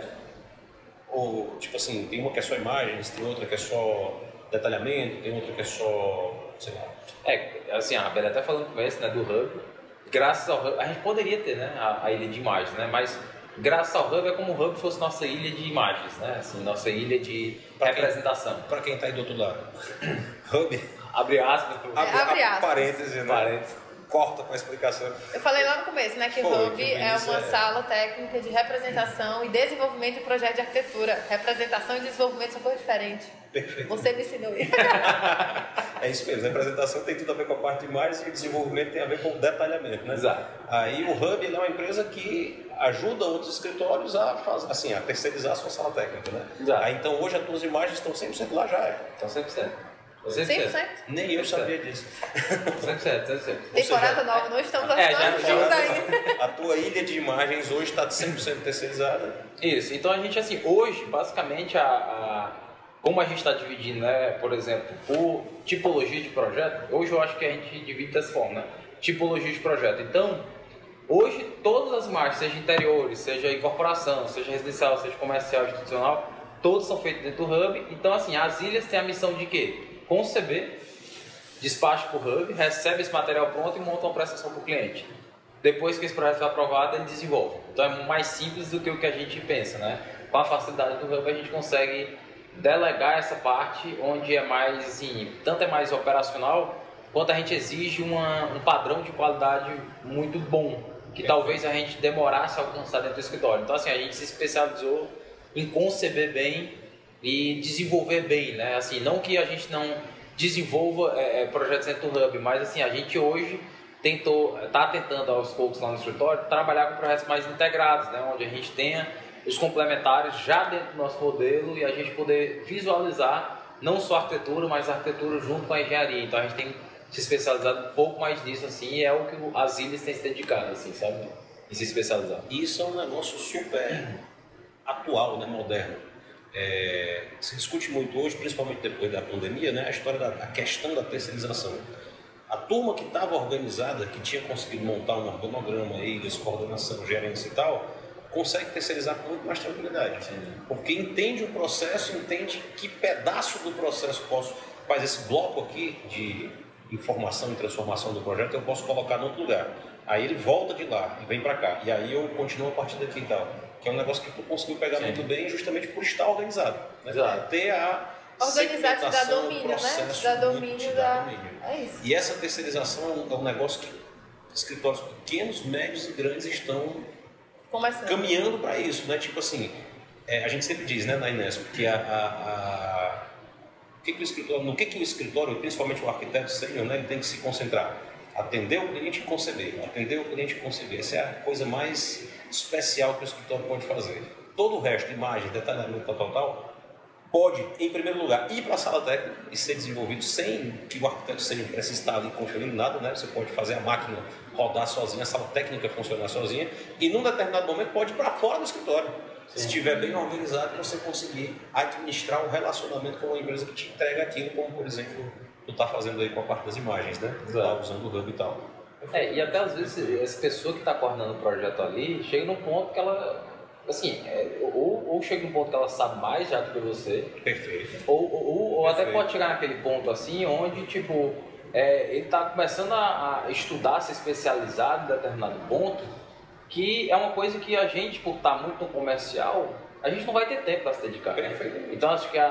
Ou, tipo assim, tem uma que é só imagens, tem outra que é só detalhamento, tem outra que é só, sei lá. É, assim, a Bela até falando no começo, né, do Hub, graças ao Hub, a gente poderia ter, né, a, a ilha de imagens, né, mas graças ao Hub é como o Hub fosse nossa ilha de imagens, né, assim, nossa ilha de pra representação. Para quem está aí do outro lado. Hub, abre aspas, é, abre aspas. Parênteses, né? Parênteses. Corta com a explicação. Eu falei lá no começo, né, que o Hub é uma é. sala técnica de representação e desenvolvimento de projeto de arquitetura. Representação e desenvolvimento são coisas diferentes. Perfeito. Você me ensinou isso. É isso mesmo, a representação tem tudo a ver com a parte de imagens e o desenvolvimento tem a ver com o detalhamento, né? Exato. Aí o Hub ele é uma empresa que ajuda outros escritórios a, fazer, assim, a terceirizar a sua sala técnica, né? Exato. Aí então hoje as tuas imagens estão cem por cento lá já. É. Então cem por cento. cem por cento? Nem eu sabia disso. cem por cento, cem por cento. Temporada nova, não estamos é, já, já, ainda. A tua ilha de imagens hoje está cem por cento terceirizada. Isso, então a gente assim, hoje basicamente a, a como a gente está dividindo, né, por exemplo, por tipologia de projeto, hoje eu acho que a gente divide dessa forma, né? Tipologia de projeto. Então, hoje todas as imagens, seja interiores, seja incorporação, seja residencial, seja comercial, institucional, todos são feitos dentro do Hub. Então, assim, as ilhas têm a missão de quê? Conceber, despacha para o Hub, recebe esse material pronto e monta uma prestação para o cliente. Depois que esse projeto for aprovado, ele desenvolve. Então é mais simples do que o que a gente pensa, né? Com a facilidade do Hub a gente consegue delegar essa parte onde é mais, assim, tanto é mais operacional, quanto a gente exige uma, um padrão de qualidade muito bom, que é. talvez a gente demorasse a alcançar dentro do escritório. Então, assim, a gente se especializou em conceber bem e desenvolver bem, né? Assim, não que a gente não desenvolva é, projetos dentro do Hub, mas assim, a gente hoje tentou, está tentando aos poucos lá no escritório, trabalhar com projetos mais integrados, né? Onde a gente tenha os complementares já dentro do nosso modelo e a gente poder visualizar não só a arquitetura, mas a arquitetura junto com a engenharia. Então a gente tem se especializado um pouco mais nisso, assim, e é o que as ilhas têm se dedicado, assim, sabe? E se especializar. Isso é um negócio super atual, né? Moderno. É, se discute muito hoje, principalmente depois da pandemia, né? A história da a questão da terceirização. A turma que estava organizada, que tinha conseguido montar um organograma, ilhas, coordenação, gerência e tal, consegue terceirizar com muito mais tranquilidade. Sim. Porque entende o processo, entende que pedaço do processo posso, faz esse bloco aqui de informação e transformação do projeto, eu posso colocar em outro lugar. Aí ele volta de lá e vem para cá. E aí eu continuo a partir daqui e tal. Que é um negócio que tu conseguiu pegar Sim. muito bem justamente por estar organizado. Né? Exato. Ter a organizar te dá domínio, né? Te dá domínio da... domínio. É isso. E essa terceirização é um negócio que escritórios pequenos, médios e grandes estão Começando. caminhando para isso, né? Tipo assim, é, a gente sempre diz, né, na Inesp, que a, a, a o que que o escritório, no que que o escritório, principalmente o arquiteto sênior, né, ele tem que se concentrar. Atender o cliente e conceber, atender o cliente e conceber. Essa é a coisa mais especial que o escritório pode fazer. Todo o resto, imagem, detalhamento, tal, tal, tal, pode, em primeiro lugar, ir para a sala técnica e ser desenvolvido sem que o arquiteto sênior precise estar ali conferindo nada, né? Você pode fazer a máquina rodar sozinha, a sala técnica funcionar sozinha, e num determinado momento pode ir para fora do escritório. Sim. Se estiver bem organizado, você conseguir administrar um relacionamento com uma empresa que te entrega aquilo, como por exemplo tu está fazendo aí com a parte das imagens, né? Tu tá usando o Hub e tal. É, e até às vezes essa pessoa que está coordenando o projeto ali chega num ponto que ela assim, é, ou, ou chega um ponto que ela sabe mais já do que você. Perfeito. Ou, ou, ou Perfeito. até pode chegar naquele ponto assim, onde, tipo, é, ele está começando a, a estudar, se especializar em determinado ponto, que é uma coisa que a gente, por estar muito no comercial, a gente não vai ter tempo para se dedicar. Né? Então, acho que a,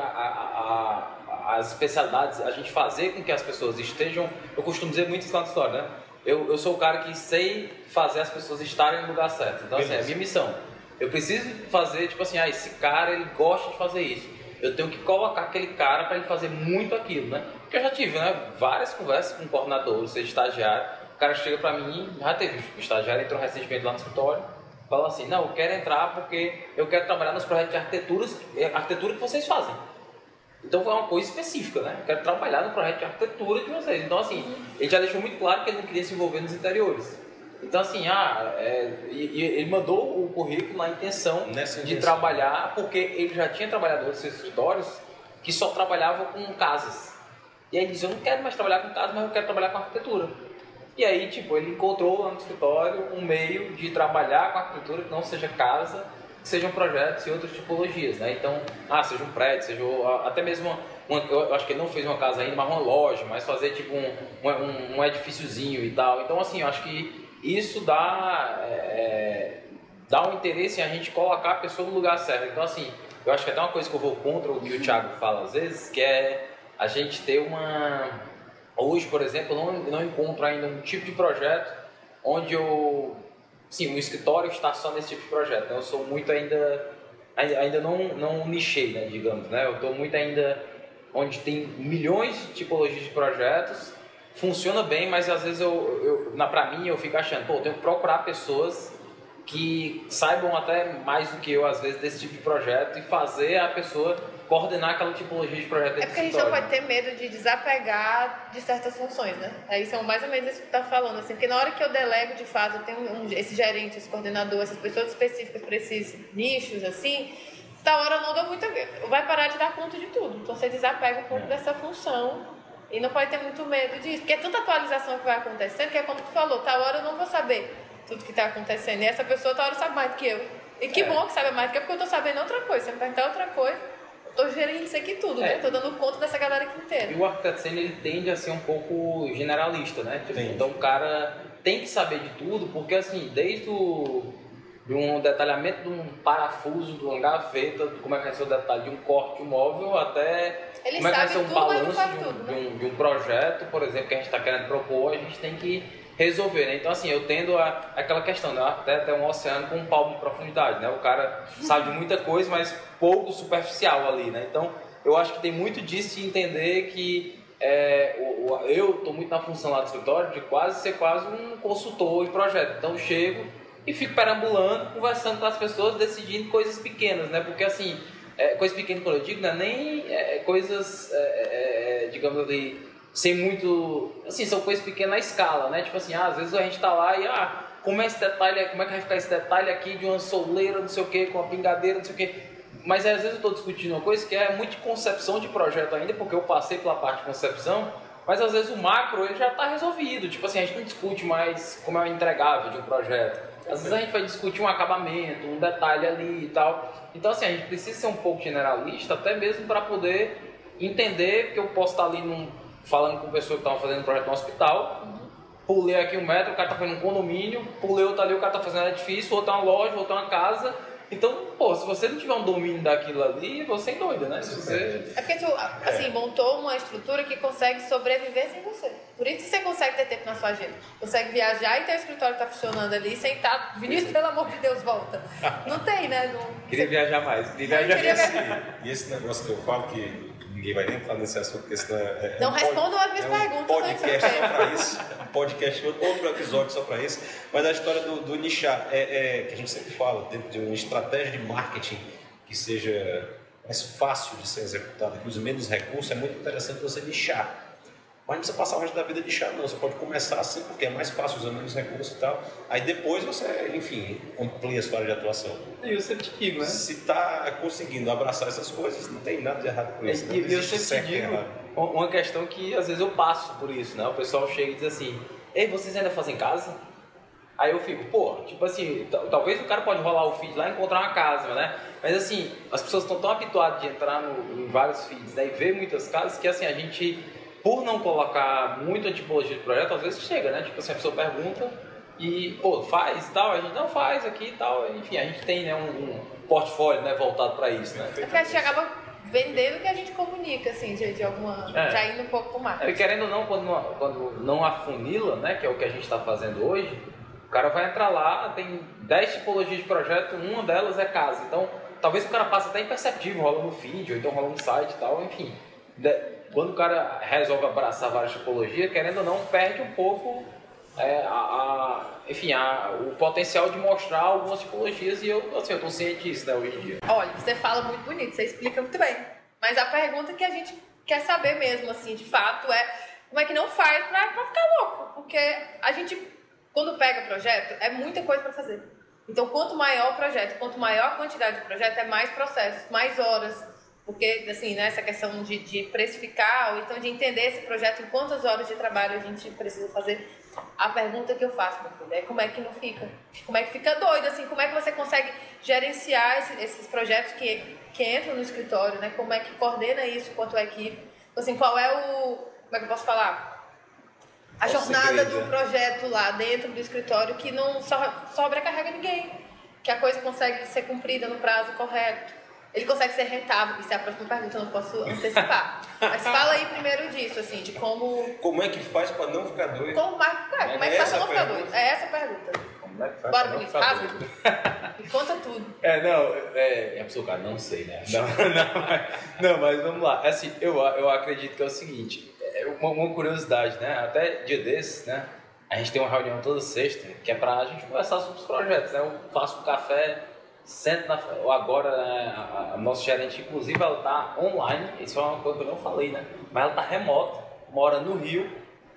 a, a, as especialidades, a gente fazer com que as pessoas estejam... Eu costumo dizer muito isso na história, né? Eu, eu sou o cara que sei fazer as pessoas estarem no lugar certo. Então, assim, é a minha missão. Eu preciso fazer, tipo assim, ah, esse cara, ele gosta de fazer isso. Eu tenho que colocar aquele cara para ele fazer muito aquilo, né? Porque eu já tive, né, várias conversas com coordenadores, seja estagiário. O cara chega para mim, já teve, o estagiário entrou recentemente lá no escritório, fala assim, não, eu quero entrar porque eu quero trabalhar nos projetos de arquiteturas, arquitetura que vocês fazem. Então foi uma coisa específica, né? Eu quero trabalhar no projeto de arquitetura de vocês. Então, assim, ele já deixou muito claro que ele não queria se envolver nos interiores. Então, assim, ah, é, e, e ele mandou o currículo na intenção Nessa de intenção. trabalhar, porque ele já tinha trabalhadores nos escritórios que só trabalhavam com casas. E aí ele disse, eu não quero mais trabalhar com casas, mas eu quero trabalhar com arquitetura. E aí, tipo, ele encontrou lá no escritório um meio de trabalhar com arquitetura que não seja casa, que sejam projetos e outras tipologias, né? Então, ah, seja um prédio, seja até mesmo, uma, eu acho que ele não fez uma casa ainda, mas uma loja, mas fazer tipo um, um, um edifíciozinho e tal. Então, assim, eu acho que isso dá, é, dá um interesse em a gente colocar a pessoa no lugar certo. Então, assim, eu acho que até uma coisa que eu vou contra o que o Thiago fala às vezes, que é a gente ter uma... Hoje, por exemplo, eu não, não encontro ainda um tipo de projeto onde eu... Sim, o escritório está só nesse tipo de projeto. Então, eu sou muito ainda... Ainda não, não nichei, né, digamos, né? Eu estou muito ainda onde tem milhões de tipologias de projetos, funciona bem, mas às vezes eu, eu na, pra mim eu fico achando, pô, eu tenho que procurar pessoas que saibam até mais do que eu, às vezes, desse tipo de projeto e fazer a pessoa coordenar aquela tipologia de projeto. É porque a gente não pode ter medo de desapegar de certas funções, né? Aí são mais ou menos isso que tu tá falando, assim, porque na hora que eu delego, de fato, eu tenho um, esse gerente, esse coordenador, essas pessoas específicas para esses nichos, assim, da hora eu não dou muito, vai parar de dar conta de tudo. Então você desapega um pouco dessa função e não pode ter muito medo disso, porque é tanta atualização que vai acontecendo que é como tu falou, tal hora eu não vou saber tudo que está acontecendo. E essa pessoa, tal hora, sabe mais do que eu. E que é. bom que sabe mais do que eu, porque eu estou sabendo outra coisa. Se me perguntar outra coisa, eu estou gerindo isso aqui tudo, é. né? Estou dando conta dessa galera aqui inteira. E o arquiteto sênior, ele tende a ser um pouco generalista, né? Tipo, então o cara tem que saber de tudo, porque assim, desde o, de um detalhamento de um parafuso, de uma gaveta, de como é que vai ser o detalhe de um corte móvel, até ele como é que vai ser um tudo, balanço de um, tudo, né? de, um, de um projeto, por exemplo, que a gente está querendo propor, a gente tem que resolver, né? Então, assim, eu tendo a aquela questão, né? Até, até um oceano com um palmo de profundidade, né? O cara sabe de muita coisa, mas pouco superficial ali, né? Então, eu acho que tem muito disso de entender que é, o, o, eu estou muito na função lá do escritório de quase ser quase um consultor em projeto. Então, eu chego e fico perambulando, conversando com as pessoas, decidindo coisas pequenas, né? Porque, assim, é, coisas pequenas, quando eu digo, não é nem é, coisas, é, é, digamos ali, sem muito, assim, são coisas pequenas na escala, né? Tipo assim, ah, às vezes a gente tá lá e, ah, como é esse detalhe, como é que vai ficar esse detalhe aqui de uma soleira, não sei o que, com uma pingadeira, não sei o que. Mas às vezes eu tô discutindo uma coisa que é muito de concepção de projeto ainda, porque eu passei pela parte de concepção, mas às vezes o macro, ele já tá resolvido. Tipo assim, a gente não discute mais como é o entregável de um projeto. Às vezes a gente vai discutir um acabamento, um detalhe ali e tal. Então, assim, a gente precisa ser um pouco generalista, até mesmo para poder entender que eu posso estar ali num falando com pessoas que estavam fazendo um projeto no hospital, uhum. pulei aqui um metro, o cara tá fazendo um condomínio, pulei outro ali, o cara tá fazendo um edifício, outro uma loja, outro uma casa. Então, pô, se você não tiver um domínio daquilo ali, você é doido, né? Se você... É porque tu, assim, é. montou uma estrutura que consegue sobreviver sem você. Por isso que você consegue ter tempo na sua agenda. Consegue viajar e ter o escritório tá funcionando ali, sem estar... Vinícius, pelo amor de Deus, volta. Não tem, né? Não... Queria você... viajar mais. Queria viajar queria mais. viajar. E esse negócio que eu falo que... Ninguém vai nem entrar nesse assunto, porque senão é, não é respondam as minhas é perguntas. Um podcast só para isso, um podcast, outro episódio só para isso. Mas a história do, do nichar, é, é, que a gente sempre fala, dentro de uma estratégia de marketing que seja mais fácil de ser executada, que use menos recursos, é muito interessante você nichar. Mas não precisa passar o resto da vida nichar, não. Você pode começar assim, porque é mais fácil usando menos recursos e tal. Aí depois você, enfim, amplia a sua área de atuação. E eu sempre te digo, né? Se está conseguindo abraçar essas coisas, não tem nada de errado com isso. E eu sempre te digo uma questão que às vezes eu passo por isso, né? O pessoal chega e diz assim, ei, vocês ainda fazem casa? Aí eu fico, pô, tipo assim, talvez o cara pode rolar o feed lá e encontrar uma casa, né? Mas assim, as pessoas estão tão habituadas de entrar no, em vários feeds, né? E ver muitas casas que assim, a gente, por não colocar muita tipologia de projeto, às vezes chega, né? Tipo assim, a pessoa pergunta e, pô, faz e tal, a gente não faz aqui e tal. Enfim, a gente tem, né, um, um portfólio, né, voltado para isso, né? É porque a gente acaba vendendo o que a gente comunica, assim, de, de alguma... É. Já indo um pouco pro marketing. É, e querendo ou não, quando não, quando não afunila, né, que é o que a gente está fazendo hoje, o cara vai entrar lá, tem dez tipologias de projeto, uma delas é casa. Então, talvez o cara passe até imperceptível, rola no feed, ou então rola no site e tal, enfim. De, quando o cara resolve abraçar várias tipologias, querendo ou não, perde um pouco é, a, a, enfim, a, o potencial de mostrar algumas tipologias e eu, assim, eu tô ciente disso, né, hoje em dia. Olha, você fala muito bonito, você explica muito bem. Mas a pergunta que a gente quer saber mesmo, assim, de fato, é como é que não faz pra, pra ficar louco? Porque a gente... Quando pega projeto, é muita coisa para fazer. Então, quanto maior o projeto, quanto maior a quantidade de projeto, é mais processo, mais horas. Porque, assim, né, essa questão de, de precificar, ou então de entender esse projeto, em quantas horas de trabalho a gente precisa fazer. A pergunta que eu faço, meu filho, é como é que não fica? Como é que fica doido, assim? Como é que você consegue gerenciar esse, esses projetos que, que entram no escritório, né? Como é que coordena isso quanto a equipe? Assim, qual é o... Como é que eu posso falar? A jornada do projeto lá dentro do escritório que não sobrecarrega ninguém, que a coisa consegue ser cumprida no prazo correto, ele consegue ser rentável. Isso é a próxima pergunta, eu não posso antecipar. Mas fala aí primeiro disso, assim, de como... Como é que faz para não ficar doido? Como, é, como é que faz para não ficar doido? É essa a pergunta. Como é que faz Bora, Vinícius, rasga. Me conta tudo. É, não, é... É pessoa, cara, não sei, né? Não, não, não, mas vamos lá. Assim, eu, eu acredito que é o seguinte... Uma, uma curiosidade, né? Até dia desses, né? A gente tem uma reunião toda sexta que é pra gente conversar sobre os projetos, né? Eu faço um café, sento na... Agora, né, a, a nossa gerente, inclusive, ela tá online. Isso é uma coisa que eu não falei, né? Mas ela tá remota, mora no Rio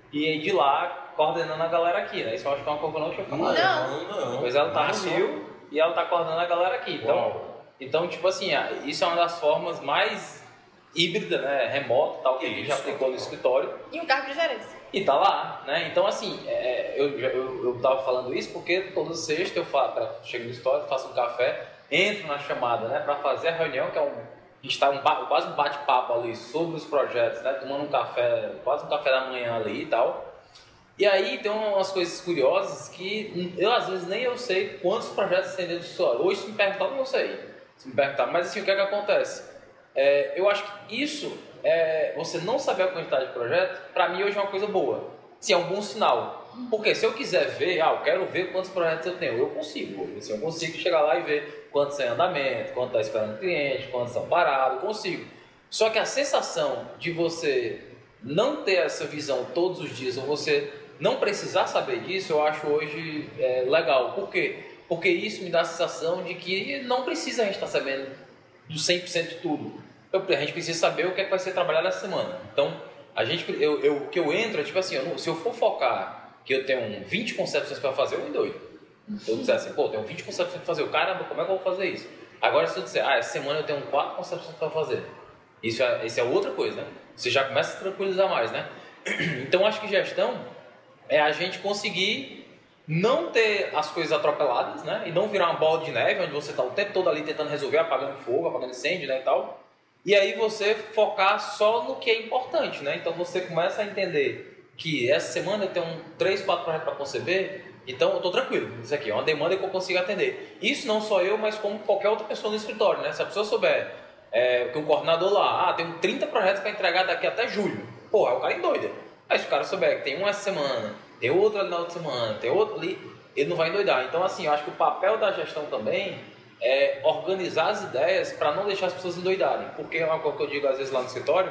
e de lá coordenando a galera aqui, né? Isso eu acho que é uma coisa que eu não tinha falado. Não, não, não. Pois ela tá Nossa. no Rio e ela tá coordenando a galera aqui. Então, então, tipo assim, isso é uma das formas mais... híbrida, né, remota, tal, que a gente já aplicou no escritório. E um cargo de gerência. E tá lá, né? Então, assim, é, eu, eu, eu tava falando isso porque toda sexta eu faço, pra, chego no escritório, faço um café, entro na chamada, né, para fazer a reunião, que é um... A gente tá um, quase um bate-papo ali sobre os projetos, né, tomando um café, quase um café da manhã ali e tal. E aí tem umas coisas curiosas que eu, às vezes, nem eu sei quantos projetos tem dentro do escritório. Hoje, se me perguntar, eu não sei. Se me perguntar, mas assim, o que é que acontece? É, eu acho que isso, é, você não saber a quantidade de projetos, para mim hoje é uma coisa boa. Sim, é um bom sinal. Porque se eu quiser ver, ah, eu quero ver quantos projetos eu tenho, eu consigo. Assim, eu consigo chegar lá e ver quantos estão em andamento, quantos estão esperando o cliente, quantos estão parados, eu consigo. Só que a sensação de você não ter essa visão todos os dias, ou você não precisar saber disso, eu acho hoje é, legal. Por quê? Porque isso me dá a sensação de que não precisa a gente estar sabendo do cem por cento de tudo. Eu, a gente precisa saber o que é que vai ser trabalhado essa semana. Então, a gente, eu, eu, o que eu entro é tipo assim, eu não, se eu for focar que eu tenho vinte concepções para fazer, eu me doido. Se eu disser assim, pô, eu tenho vinte concepções para fazer, caramba, como é que eu vou fazer isso? Agora, se eu disser, ah, essa semana eu tenho quatro concepções para fazer, isso é, isso é outra coisa, né? Você já começa a tranquilizar mais, né? Então, acho que gestão é a gente conseguir não ter as coisas atropeladas, né? E não virar uma bola de neve, onde você está o tempo todo ali tentando resolver, apagando fogo, apagando incêndio, né, e tal. E aí você focar só no que é importante, né? Então você começa a entender que essa semana eu tenho um, três, quatro projetos para conceber, então eu estou tranquilo. Isso aqui é uma demanda que eu consigo atender. Isso não só eu, mas como qualquer outra pessoa no escritório, né? Se a pessoa souber é, que um coordenador lá, ah, tem trinta projetos para entregar daqui até julho. Porra, o cara endoida. Aí se o cara souber que tem um essa semana, tem outro ali na outra semana, tem outro ali, ele não vai endoidar. Então, assim, eu acho que o papel da gestão também é organizar as ideias para não deixar as pessoas endoidarem. Porque é uma coisa que eu digo às vezes lá no escritório,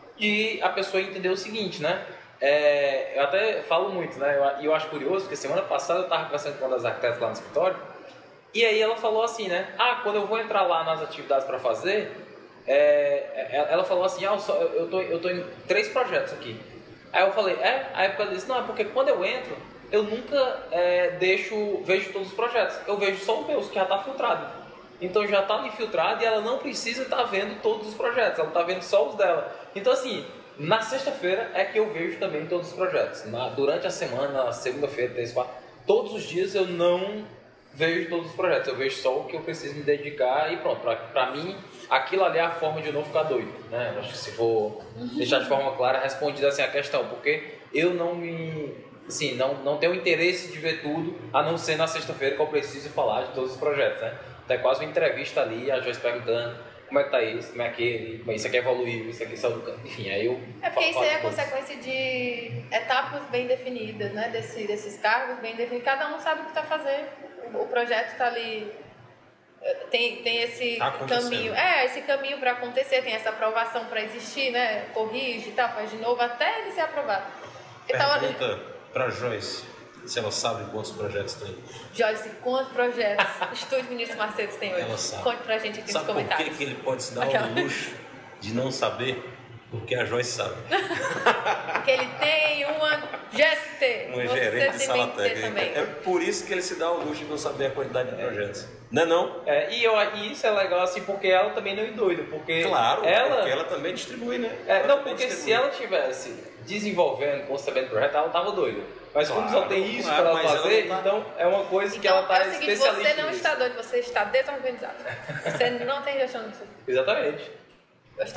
e a pessoa entender o seguinte, né? É, eu até falo muito, né? E eu, eu acho curioso, porque semana passada eu estava conversando com uma das arquitetas lá no escritório, e aí ela falou assim, né? Ah, quando eu vou entrar lá nas atividades para fazer, é, ela falou assim, ah, eu, só, eu, tô, eu tô em três projetos aqui. Aí eu falei, é? Aí ela disse, não, é porque quando eu entro, eu nunca é, deixo, vejo todos os projetos. Eu vejo só o meu, que já está filtrado. Então já está ali filtrado e ela não precisa estar tá vendo todos os projetos, ela está vendo só os dela. Então assim, na sexta-feira é que eu vejo também todos os projetos. Na, durante a semana, na segunda-feira, terça, quarta, todos os dias eu não vejo todos os projetos, eu vejo só o que eu preciso me dedicar e pronto. Pra, pra mim, aquilo ali é a forma de eu não ficar doido, né? Eu acho que se for deixar de forma clara, respondida assim a questão, porque eu não me... Assim, não, não tenho interesse de ver tudo, a não ser na sexta-feira que eu preciso falar de todos os projetos, né? Então é quase uma entrevista ali, a Joyce perguntando como é que tá isso, como é aquele, como é isso aqui evoluiu, isso aqui saiu do canto, enfim, aí eu... É porque isso aí é a consequência de etapas bem definidas, né? Desse, desses cargos bem definidos, cada um sabe o que está fazendo, o projeto está ali, tem, tem esse tá caminho, é, esse caminho para acontecer, tem essa aprovação para existir, né? Corrige e tal, faz de novo até ele ser aprovado. Pergunta para Joyce se ela sabe quantos projetos tem. Joyce, quantos projetos o Estúdio Vinícius Macedo tem hoje? Ela sabe. Conte pra gente aqui sabe nos comentários. Sabe por que ele pode se dar Aquela... o luxo de não saber? Porque a Joyce sabe. Porque ele tem uma G S T. Uma gerente de sala técnica. Também. É por isso que ele se dá o luxo de não saber a quantidade de projetos. Não é não? É, e, eu, e isso é legal assim, porque ela também não é doida. Porque claro, ela, porque ela também distribui, né? É, não, porque distribui. Se ela tivesse desenvolvendo, concebendo projeto, ela tava doida. Mas claro, como só tem isso claro, para ela fazer, ela tá... então é uma coisa então, que ela está é o seguinte, especialista. Você não nisso. Está doido, você está desorganizado. Você não tem gestão disso. Exatamente. Gostou?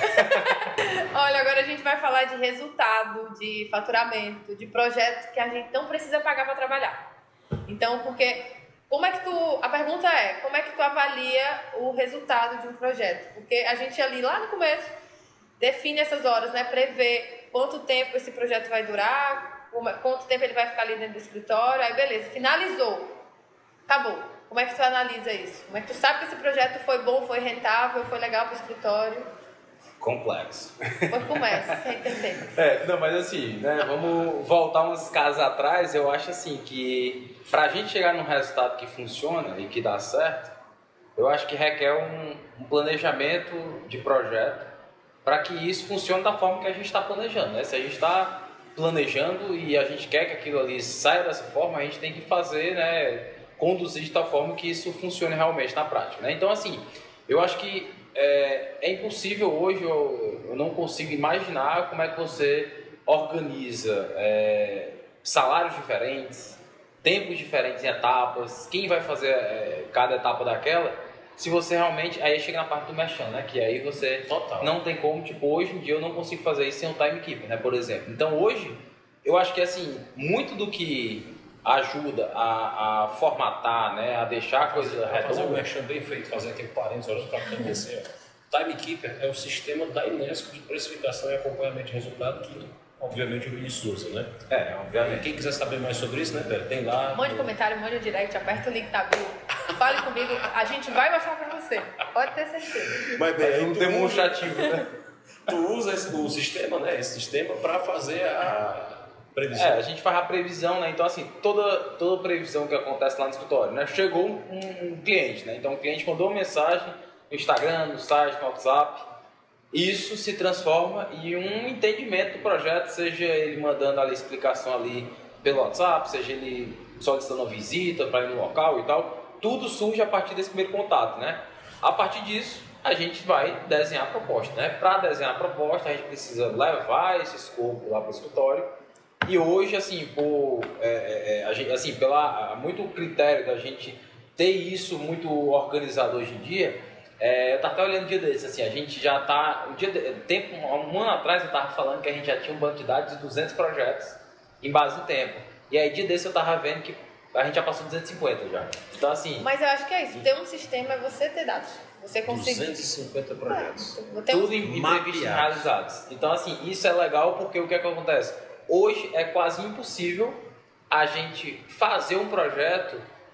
Olha, agora a gente vai falar de resultado, de faturamento, de projetos que a gente não precisa pagar para trabalhar. Então, porque como é que tu, a pergunta é, como é que tu avalia o resultado de um projeto? Porque a gente ali lá no começo define essas horas, né? Prevê quanto tempo esse projeto vai durar, quanto tempo ele vai ficar ali dentro do escritório, aí beleza, finalizou, acabou. Como é que tu analisa isso? Como é que tu sabe que esse projeto foi bom, foi rentável, foi legal para o escritório? Complexo. Pois começa, sem entender. É, não, mas assim, né, vamos voltar uns casos atrás, eu acho assim que pra gente chegar num resultado que funciona e que dá certo, eu acho que requer um, um planejamento de projeto para que isso funcione da forma que a gente está planejando, né? Se a gente está planejando e a gente quer que aquilo ali saia dessa forma, a gente tem que fazer, né, conduzir de tal forma que isso funcione realmente na prática, né? Então, assim, eu acho que é, é impossível hoje, eu, eu não consigo imaginar como é que você organiza é, salários diferentes, tempos diferentes em etapas, quem vai fazer é, cada etapa daquela, se você realmente, aí chega na parte do merchan, né, que aí você Total. Não tem como, tipo, hoje em dia eu não consigo fazer isso sem um timekeeper, né, por exemplo. Então, hoje, eu acho que, assim, muito do que ajuda a, a formatar, né, a deixar a coisa redonda. Fazer um merchan bem feito, fazer aquele parênteses para acontecer. Timekeeper é o sistema da Inesco de precificação e acompanhamento de resultado que, obviamente, o Vinícius usa, né? É, obviamente. Quem quiser saber mais sobre isso, né, Pedro? Tem lá... Mande comentário, mande o direct, aperta o link da bio, fale comigo, a gente vai mostrar para você, pode ter certeza. Mas bem, aí um tu demonstrativo, usa, né? Tu usa esse, o sistema, né, esse sistema para fazer a... previsão. É, a gente faz a previsão, né? Então, assim, toda, toda previsão que acontece lá no escritório, né? Chegou um, um cliente, né? Então, o cliente mandou uma mensagem no Instagram, no site, no WhatsApp. Isso se transforma em um entendimento do projeto, seja ele mandando ali a explicação ali pelo WhatsApp, seja ele solicitando uma visita para ir no local e tal. Tudo surge a partir desse primeiro contato, né? A partir disso, a gente vai desenhar a proposta, né? Para desenhar a proposta, a gente precisa levar esse escopo lá para o escritório. E hoje, assim, por, é, é, a gente, assim, pela muito critério da gente ter isso muito organizado hoje em dia, é, eu estava até olhando um dia desses, assim, a gente já está, um dia de, tempo, um ano atrás eu estava falando que a gente já tinha um banco de dados de duzentos projetos em base no tempo. E aí, dia desse eu estava vendo que a gente já passou duzentos e cinquenta já. Então, assim... Mas eu acho que é isso, ter um sistema é você ter dados. Você conseguir... duzentos e cinquenta projetos. É, tudo em imprevistos realizados. Então, assim, isso é legal porque o que é que acontece? Hoje é quase impossível a gente fazer um projeto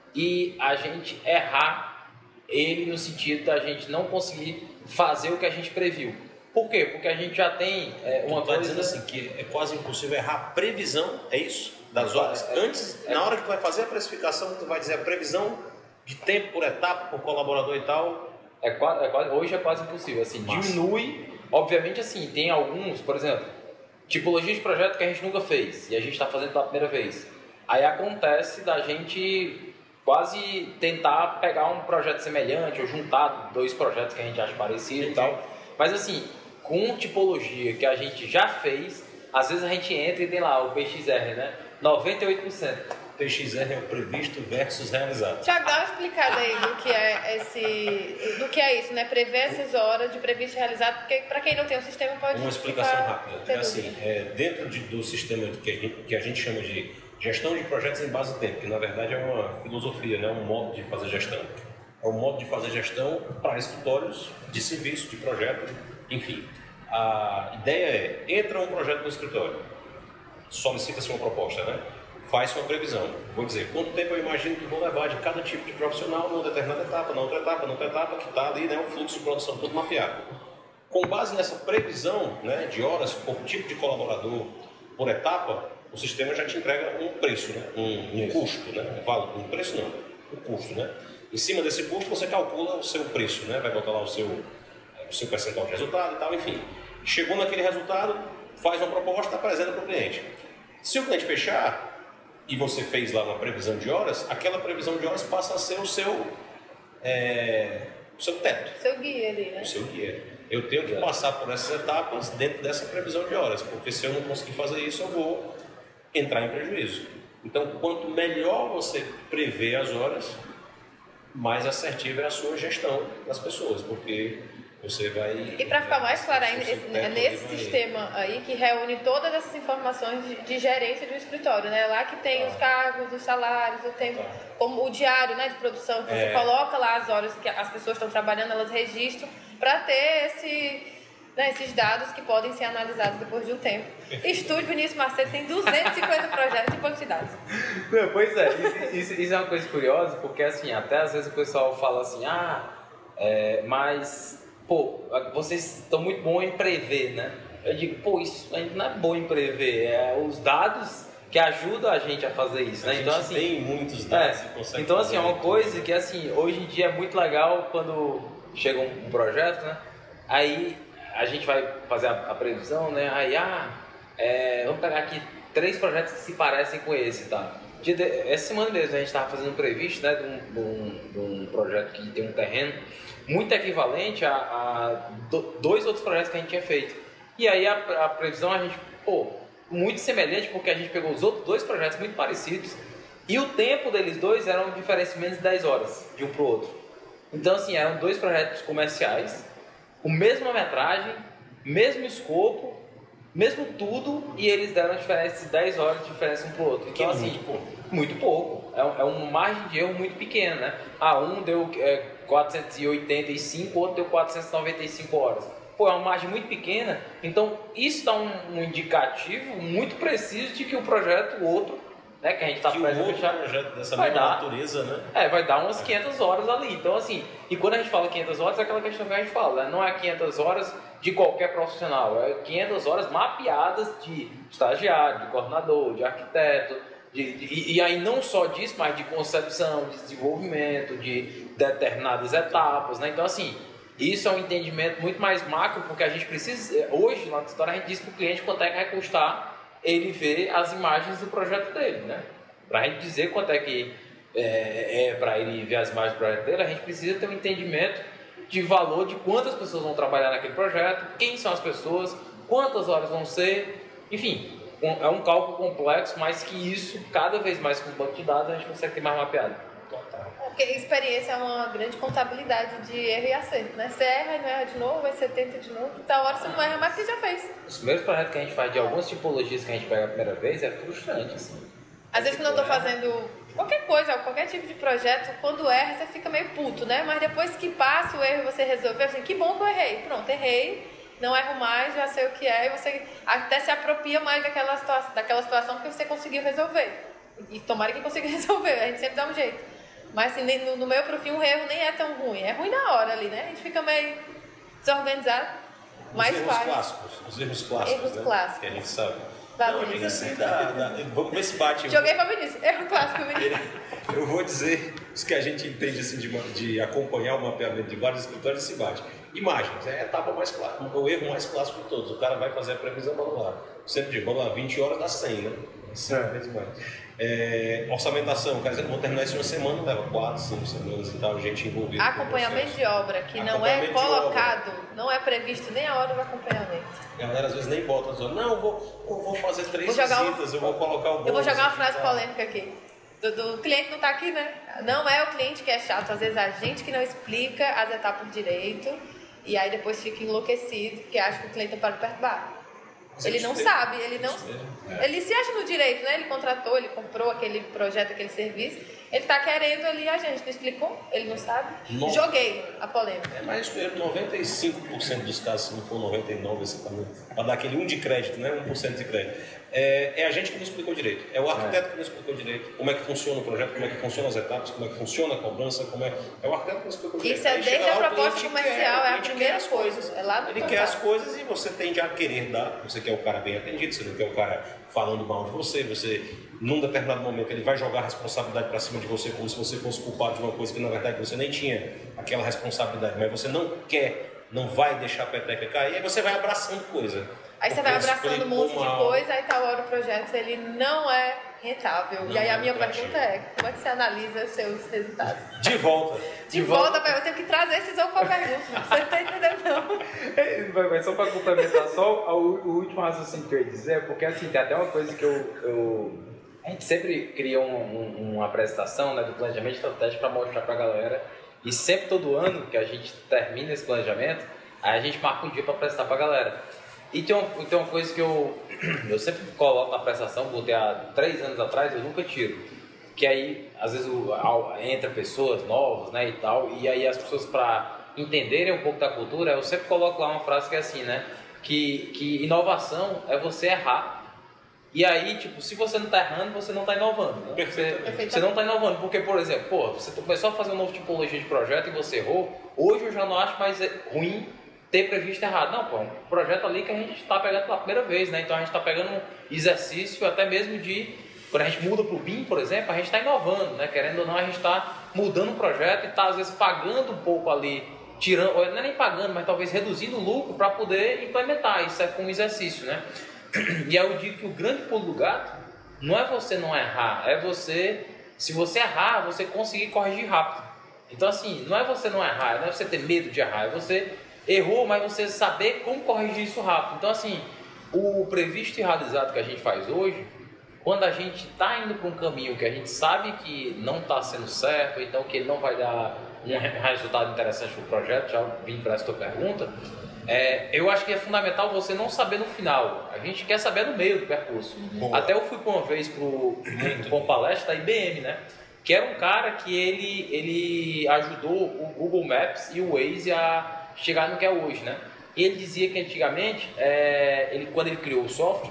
e a gente errar ele no sentido da gente não conseguir fazer o que a gente previu. Por quê? Porque a gente já tem é, uma tu tá coisa... dizendo assim que é quase impossível errar a previsão, é isso? Das obras. É, Antes, é, na hora que tu vai fazer a precificação, tu vai dizer a previsão de tempo por etapa, por colaborador e tal. É quase, é quase, hoje é quase impossível. Assim, diminui, obviamente, assim, tem alguns, por exemplo, tipologia de projeto que a gente nunca fez e a gente está fazendo pela primeira vez. Aí acontece da gente quase tentar pegar um projeto semelhante ou juntar dois projetos que a gente acha parecido e tal. Mas assim, com tipologia que a gente já fez, às vezes a gente entra e tem lá o P X R, né? noventa e oito por cento. P X R é o previsto versus realizado. Tiago, dá uma explicada aí do que é esse, do que é isso, né? Prever essas horas de previsto e realizado, porque para quem não tem o sistema pode Uma explicação rápida. É assim, é, dentro de, do sistema que a, gente, que a gente chama de gestão de projetos em base de tempo, que na verdade é uma filosofia, né? Um modo de fazer gestão. É um modo de fazer gestão para escritórios de serviço, de projeto, enfim. A ideia é, entra um projeto no escritório, solicita-se uma proposta, né? Faz uma previsão. Vou dizer, quanto tempo eu imagino que vou levar de cada tipo de profissional numa determinada etapa, na outra etapa, na outra etapa, que está ali, né, o fluxo de produção todo mapeado. Com base nessa previsão, né, de horas por tipo de colaborador, por etapa, o sistema já te entrega um preço, né, um, um custo, né, um valor, um preço não, um custo, né. Em cima desse custo você calcula o seu preço, né, vai botar lá o seu, o seu percentual de resultado e tal, enfim. Chegou naquele resultado, faz uma proposta, apresenta para o cliente. Se o cliente fechar e você fez lá uma previsão de horas, aquela previsão de horas passa a ser o seu, é, o seu teto. Seu guia ali, né? O seu guia. Eu tenho que passar por essas etapas dentro dessa previsão de horas, porque se eu não conseguir fazer isso, eu vou entrar em prejuízo. Então, quanto melhor você prevê as horas, mais assertiva é a sua gestão das pessoas, porque você vai... E para ficar mais claro ainda, é nesse vai... sistema aí que reúne todas essas informações de, de gerência de um escritório, né? Lá que tem ah. os cargos, os salários, o tempo, ah. como o diário, né, de produção, que é. você coloca lá as horas que as pessoas estão trabalhando, elas registram para ter esse, né, esses dados que podem ser analisados depois de um tempo. Estúdio Vinícius Macedo tem duzentos e cinquenta projetos de banco de dados. Não, pois é, isso, isso, isso é uma coisa curiosa, porque assim, até às vezes o pessoal fala assim, ah, é, mas... Pô, vocês estão muito bons em prever, né? Eu digo, pô, isso a gente não é bom em prever, é os dados que ajudam a gente a fazer isso, né? A então, gente assim, tem muitos dados é, e consegue Então, assim, é uma tudo. coisa que, assim, hoje em dia é muito legal quando chega um, um projeto, né? Aí a gente vai fazer a, a previsão, né? Aí, ah, é, vamos pegar aqui três projetos que se parecem com esse, tá? Essa semana mesmo a gente estava fazendo um previsto, né? De um, de, um, de um projeto que tem um terreno muito equivalente a, a do, dois outros projetos que a gente tinha feito. E aí a, a previsão a gente, pô, muito semelhante, porque a gente pegou os outros dois projetos muito parecidos e o tempo deles dois era uma diferença de menos de dez horas de um para o outro. Então, assim, eram dois projetos comerciais, com mesma metragem, mesmo escopo, mesmo tudo, e eles deram uma diferença de dez horas de diferença um para o outro. Então, assim, muito pouco. Muito pouco. É, é uma margem de erro muito pequena, né? Ah, um deu é, quatrocentos e oitenta e cinco, o outro deu quatrocentas e noventa e cinco horas. Pô, é uma margem muito pequena, então isso dá um, um indicativo muito preciso de que o projeto, o outro, né, que a gente está prestes a fechar, projeto dessa vai mesma dar, natureza, né? É, vai dar umas quinhentas horas ali. Então, assim, e quando a gente fala quinhentas horas, é aquela questão que a gente fala, né? Não é quinhentas horas de qualquer profissional, é quinhentas horas mapeadas de estagiário, de coordenador, de arquiteto, de, de, e, e aí não só disso, mas de concepção, de desenvolvimento, de determinadas etapas, né? Então, assim, isso é um entendimento muito mais macro, porque a gente precisa, hoje, na história, a gente diz para o cliente quanto é que vai custar ele ver as imagens do projeto dele, né? Para a gente dizer quanto é que é, é para ele ver as imagens do projeto dele, a gente precisa ter um entendimento de valor de quantas pessoas vão trabalhar naquele projeto, quem são as pessoas, quantas horas vão ser, enfim, é um cálculo complexo, mas que isso, cada vez mais com o banco de dados, a gente consegue ter mais mapeado. Porque experiência é uma grande contabilidade de erro e acerto, né? Você erra e não erra de novo, aí você tenta de novo, então hora você não erra mais porque já fez. Os primeiros projetos que a gente faz de algumas tipologias que a gente pega a primeira vez é frustrante, assim. Às vezes quando eu tô fazendo qualquer coisa, qualquer tipo de projeto, quando erra você fica meio puto, né? Mas depois que passa o erro e você resolveu, assim, que bom que eu errei. Pronto, errei, não erro mais, já sei o que é, e você até se apropria mais daquela situação, daquela situação que você conseguiu resolver. E tomara que consiga resolver, a gente sempre dá um jeito. Mas assim, no, no meu perfil o erro nem é tão ruim, é ruim na hora ali, né? A gente fica meio desorganizado, mas os erros faz. clássicos, os erros clássicos, erros né? clássicos. Que a gente sabe. Vai, não, diga assim, dá, dá, vamos ver se bate. Joguei pra Vinícius, erro clássico, Vinícius. Eu vou dizer os que a gente entende assim, de, de acompanhar o mapeamento de vários escritórios se bate. Imagens, é a etapa mais clássica, o erro mais clássico de todos. O cara vai fazer a previsão, vamos lá. Sempre digo, vamos lá, vinte horas dá cem, né? cem vezes mais. É, orçamentação, quer dizer, vou terminar isso em uma semana, leva quatro, cinco semanas e tal, gente envolvida. Acompanhamento de obra, que não é colocado, não é previsto nem a hora do acompanhamento. A galera às vezes nem bota as horas. Não, eu vou, eu vou fazer três vou visitas, um, eu vou colocar o bônus. Eu vou jogar uma frase polêmica aqui. do, do cliente não está aqui, né? Não é o cliente que é chato, às vezes a gente que não explica as etapas direito e aí depois fica enlouquecido porque acha que o cliente pode perturbar. Ele não sabe, ele não, ele se acha no direito, né? Ele contratou, ele comprou aquele projeto, aquele serviço, ele está querendo ali, a gente não explicou, ele não sabe. No... Joguei a polêmica. É mais mesmo, noventa e cinco por cento dos casos, se não for noventa e nove por cento, para dar aquele um de crédito, né? um por cento de crédito. É, é a gente que não explicou direito, é o arquiteto que não explicou direito como é que funciona o projeto, como é que funcionam as etapas, como é que funciona a cobrança, como é... É o arquiteto que não explicou direito. Isso é desde a proposta comercial, é a primeira coisa. É lá do Ele quer as coisas e você tende a querer dar, você quer o cara bem atendido, você não quer o cara falando mal de você, você, num determinado momento, ele vai jogar a responsabilidade para cima de você como se você fosse culpado de uma coisa que na verdade você nem tinha aquela responsabilidade, mas você não quer, não vai deixar a peteca cair, aí você vai abraçando coisa. Aí você vai abraçando um monte de coisa, aí tal hora o projeto ele não é rentável. Não, e aí a minha pergunta é, como é que você analisa os seus resultados? De volta. De, de volta, volta. Eu tenho que trazer esses outros para a pergunta. Você não está entendendo, não. Mas só para complementar, só o, o último raciocínio que eu ia dizer, porque assim, tem até uma coisa que eu... eu a gente sempre cria um, um, uma apresentação, né, do planejamento estratégico para mostrar para a galera. E sempre, todo ano que a gente termina esse planejamento, aí a gente marca um dia para apresentar para a galera. E tem, um, tem uma coisa que eu, eu sempre coloco na prestação, botei há três anos atrás, eu nunca tiro. Que aí, às vezes, o, entra pessoas novas, né, e tal, e aí as pessoas, para entenderem um pouco da cultura, eu sempre coloco lá uma frase que é assim, né, que, que inovação é você errar. E aí, tipo, se você não está errando, você não está inovando, né? Você, você não está inovando, porque, por exemplo, pô, você começou a fazer uma nova tipologia de projeto e você errou, hoje eu já não acho mais ruim ter previsto errado. Não, pô, é um projeto ali que a gente está pegando pela primeira vez, né? Então a gente está pegando um exercício até mesmo de... Quando a gente muda para o B I M, por exemplo, a gente está inovando, né? Querendo ou não, a gente está mudando o projeto e está, às vezes, pagando um pouco ali, tirando, ou não é nem pagando, mas talvez reduzindo o lucro para poder implementar. Isso é como um exercício, né? E aí eu digo que o grande pulo do gato não é você não errar, é você, se você errar, você conseguir corrigir rápido. Então, assim, não é você não errar, não é você ter medo de errar, é você... Errou, mas você saber como corrigir isso rápido. Então, assim, o previsto e realizado que a gente faz hoje, quando a gente está indo para um caminho que a gente sabe que não está sendo certo, então que ele não vai dar um resultado interessante para o projeto, já vim para essa tua pergunta, é, eu acho que é fundamental você não saber no final. A gente quer saber no meio do percurso. Boa. Até eu fui por uma vez para uma palestra da I B M, né? Que era um cara que ele, ele ajudou o Google Maps e o Waze a chegar no que é hoje, né? E ele dizia que antigamente, é, ele, quando ele criou o software,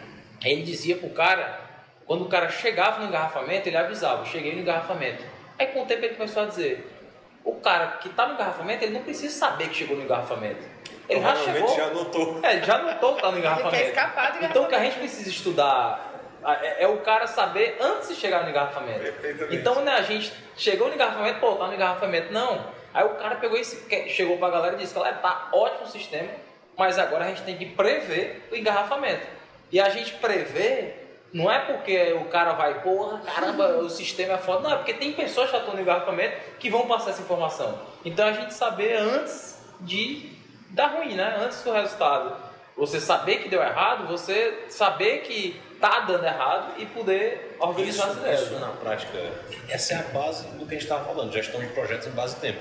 ele dizia pro cara, quando o cara chegava no engarrafamento, ele avisava, cheguei no engarrafamento. Aí com o tempo ele começou a dizer, o cara que está no engarrafamento, ele não precisa saber que chegou no engarrafamento. Ele já chegou. já notou. É, ele já notou que está no engarrafamento. Ele quer escapar do engarrafamento. Então o que a gente precisa estudar é, é o cara saber antes de chegar no engarrafamento. Então, né, a gente chegou no engarrafamento, pô, tá no engarrafamento, não. Aí o cara pegou esse, chegou pra galera e disse, galera, tá ótimo o sistema, mas agora a gente tem que prever o engarrafamento. E a gente prevê, não é porque o cara vai, porra, caramba, o sistema é foda, não, é porque tem pessoas que já estão no engarrafamento que vão passar essa informação. Então a gente saber antes de dar ruim, né? Antes do resultado. Você saber que deu errado, você saber que tá dando errado e poder organizar isso, as ideias. Isso, na prática, essa é a base do que a gente estava falando, gestão de projetos em base de tempo.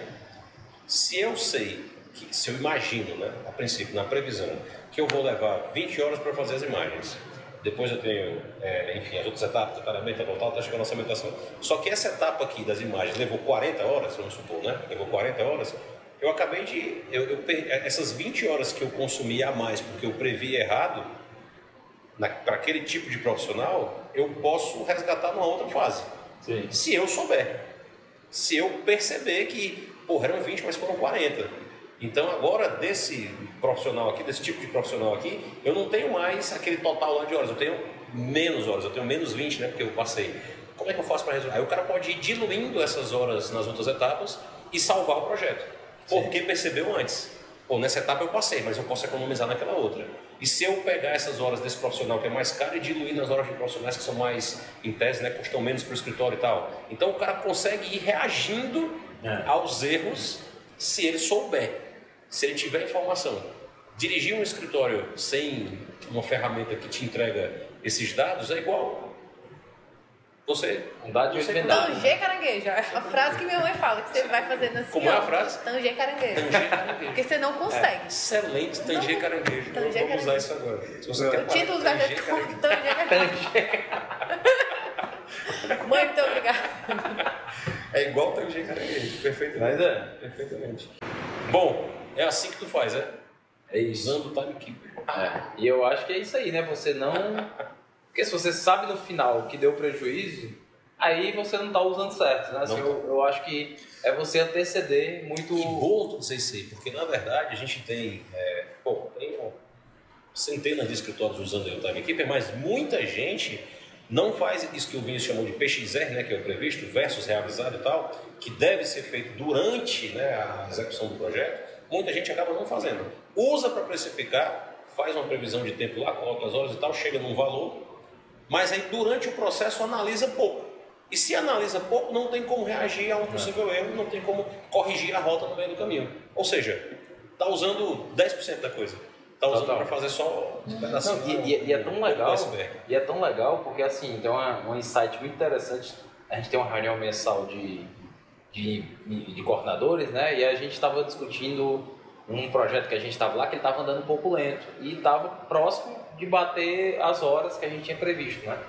Se eu sei, que, se eu imagino, né, a princípio, na previsão, que eu vou levar vinte horas para fazer as imagens, depois eu tenho, é, enfim, as outras etapas, detalhamento, total, até chegar na orçamentação. Só que essa etapa aqui das imagens levou quarenta horas, vamos supor, né? Levou quarenta horas, eu acabei de... Eu, eu, essas vinte horas que eu consumi a mais porque eu previ errado, para aquele tipo de profissional, eu posso resgatar numa outra fase. Sim. Se eu souber. Se eu perceber que, porra, eram vinte, mas foram quarenta. Então, agora, desse profissional aqui, desse tipo de profissional aqui, eu não tenho mais aquele total lá de horas. Eu tenho menos horas, eu tenho menos vinte, né? Porque eu passei. Como é que eu faço para resolver? Aí o cara pode ir diluindo essas horas nas outras etapas e salvar o projeto. Porque Sim. percebeu antes. Pô, nessa etapa eu passei, mas eu posso economizar naquela outra. E se eu pegar essas horas desse profissional que é mais caro e diluir nas horas de profissionais que são mais, em tese, né, custam menos para o escritório e tal. Então o cara consegue ir reagindo é. aos erros se ele souber, se ele tiver informação. Dirigir um escritório sem uma ferramenta que te entrega esses dados é igual Você... Andar de você vendado. Tanger caranguejo. É a frase que minha mãe fala, que você vai fazendo assim. Como é a ó, frase? Tanger caranguejo. Tanger caranguejo. Porque você não consegue. É, excelente, tanger Não. caranguejo. Tanger Vamos usar caranguejo. isso agora. Se você O quer parar título de vai tanger ser caranguejo. Tanger caranguejo. Mãe, muito obrigada. É igual tanger caranguejo, perfeitamente. Mas é. Perfeitamente. Bom, é assim que tu faz, é? É isso. Usando o timekeeper. É. E eu acho que é isso aí, né? Você não... Porque se você sabe no final que deu prejuízo, aí você não está usando certo, né? Assim, eu, eu acho que é você anteceder muito... Que bom tu dizer isso aí, porque na verdade a gente tem... É, bom, tem ó, centenas de escritórios usando o timekeeper, mas muita gente não faz isso que o Vinícius chamou de P X R, né, que é o previsto, versus realizado e tal, que deve ser feito durante, né, a execução do projeto. Muita gente acaba não fazendo. Usa para precificar, faz uma previsão de tempo lá, coloca as horas e tal, chega num valor, mas aí durante o processo analisa pouco. E se analisa pouco, não tem como reagir a um possível erro, não tem como corrigir a rota no meio do caminho. Ou seja, está usando dez por cento da coisa. Está usando para fazer só um pedacinho. Não, e, e, e é tão legal, e é tão legal porque assim, tem uma, um insight muito interessante. A gente tem uma reunião mensal de, de, de coordenadores, né? E a gente estava discutindo um projeto que a gente estava lá, que ele estava andando um pouco lento e estava próximo de bater as horas que a gente tinha previsto, né?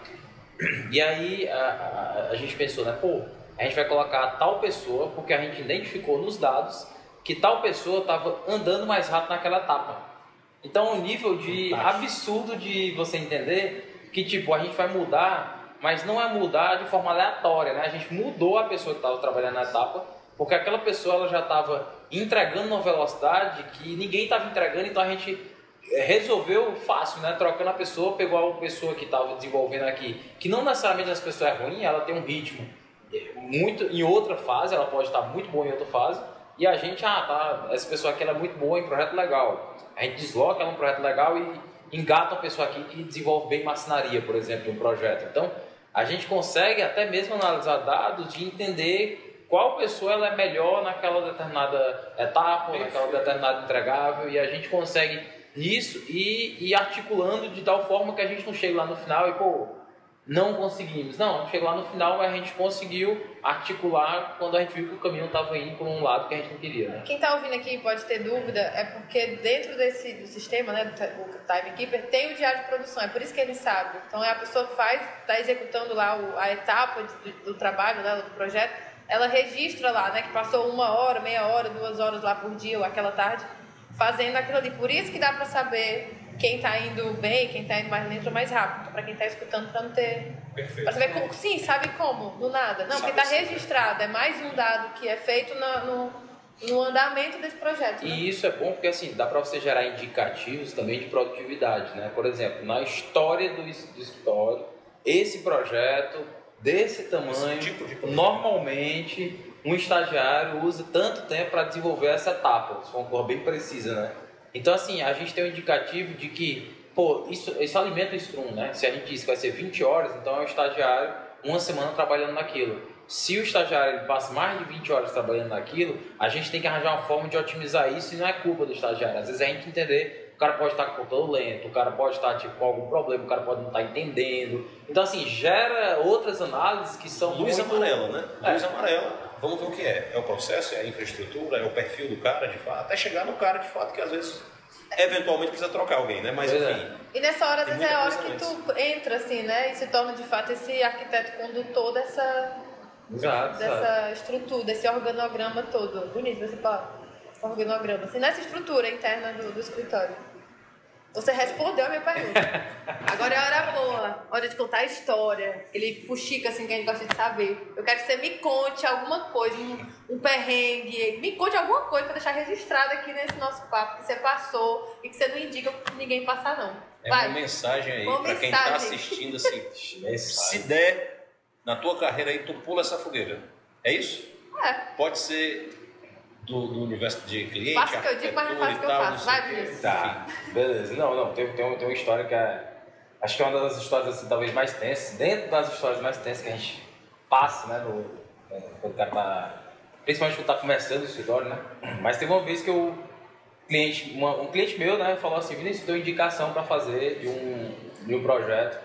E aí a, a, a gente pensou, né? Pô, a gente vai colocar tal pessoa, porque a gente identificou nos dados que tal pessoa estava andando mais rápido naquela etapa. Então, um nível de absurdo de você entender que, tipo, a gente vai mudar, mas não é mudar de forma aleatória, né? A gente mudou a pessoa que estava trabalhando na etapa, porque aquela pessoa ela já estava entregando uma velocidade que ninguém estava entregando, então a gente resolveu fácil, né? Trocando a pessoa, pegou a pessoa que estava desenvolvendo aqui, que não necessariamente essa pessoa é ruim, ela tem um ritmo muito em outra fase, ela pode estar muito boa em outra fase, e a gente, ah, tá, essa pessoa aqui ela é muito boa em projeto legal. A gente desloca ela em um projeto legal e engata uma pessoa aqui que desenvolve bem marcenaria, por exemplo, um projeto. Então, a gente consegue até mesmo analisar dados de entender qual pessoa ela é melhor naquela determinada etapa, naquela determinada entregável, e a gente consegue isso e ir articulando de tal forma que a gente não chegue lá no final e, pô, não conseguimos. Não, não chega lá no final, mas a gente conseguiu articular quando a gente viu que o caminho estava indo por um lado que a gente não queria, né? Quem está ouvindo aqui pode ter dúvida, é porque dentro desse do sistema, né, do timekeeper, tem o diário de produção, é por isso que ele sabe. Então, a pessoa faz, está executando lá o, a etapa do, do trabalho dela, do projeto, ela registra lá, né, que passou uma hora, meia hora, duas horas lá por dia ou aquela tarde, fazendo aquilo ali. Por isso que dá para saber quem está indo bem, quem está indo mais lento ou mais rápido. Para quem está escutando, para não ter... Perfeito. Para saber como... Sim, sabe como? Do nada. Não, porque está registrado. É mais um dado que é feito no, no, no andamento desse projeto. Né? E isso é bom porque, assim, dá para você gerar indicativos também de produtividade, né? Por exemplo, na história do, do escritório, esse projeto, desse tamanho, tipo de normalmente... um estagiário usa tanto tempo para desenvolver essa etapa, se for uma coisa bem precisa, né? Então, assim, a gente tem um indicativo de que, pô, isso, isso alimenta o Scrum, né? Se a gente diz que vai ser vinte horas, então é um estagiário uma semana trabalhando naquilo. Se o estagiário ele passa mais de vinte horas trabalhando naquilo, a gente tem que arranjar uma forma de otimizar isso e não é culpa do estagiário. Às vezes a gente entender, o cara pode estar com o computador lento, o cara pode estar tipo, com algum problema, o cara pode não estar entendendo. Então, assim, gera outras análises que são Luz muito... amarela, né? É. Luz amarela. Vamos ver o que é. É o processo, é a infraestrutura, é o perfil do cara, de fato, até chegar no cara, de fato, que às vezes, eventualmente, precisa trocar alguém, né? Mas, Pois enfim... é. E nessa hora, às Tem vezes, é a hora muita que coisa tu entra, assim, né? E se torna, de fato, esse arquiteto condutor dessa, Exato, dessa exato. estrutura, desse organograma todo. Bonito você falar. Organograma. Assim, nessa estrutura interna do, do escritório. Você respondeu a minha pergunta. Agora é a hora boa. Hora de contar a história. Aquele fuxica, assim, que a gente gosta de saber. Eu quero que você me conte alguma coisa, um, um perrengue. Me conte alguma coisa pra deixar registrado aqui nesse nosso papo que você passou e que você não indica pra ninguém passar, não. É Vai. uma mensagem aí Uma para quem mensagem. está assistindo, assim, Mensagem. se der na tua carreira aí, tu pula essa fogueira. É isso? É. Pode ser do, do universo de cliente, Faça o que eu digo, mas não faça o que eu tal, faço. não sei Vai, o quê. Vinícius. Tá, beleza. Não, não, tem, tem, tem uma história que é... Acho que é uma das histórias, assim, talvez mais tensas. Dentro das histórias mais tensas que a gente passa, né, no, quando o cara tá... Principalmente quando tá começando o escritório, né? Mas teve uma vez que eu... Cliente, uma, um cliente meu, né, falou assim, Vinícius, eu tenho indicação para fazer de um, de um projeto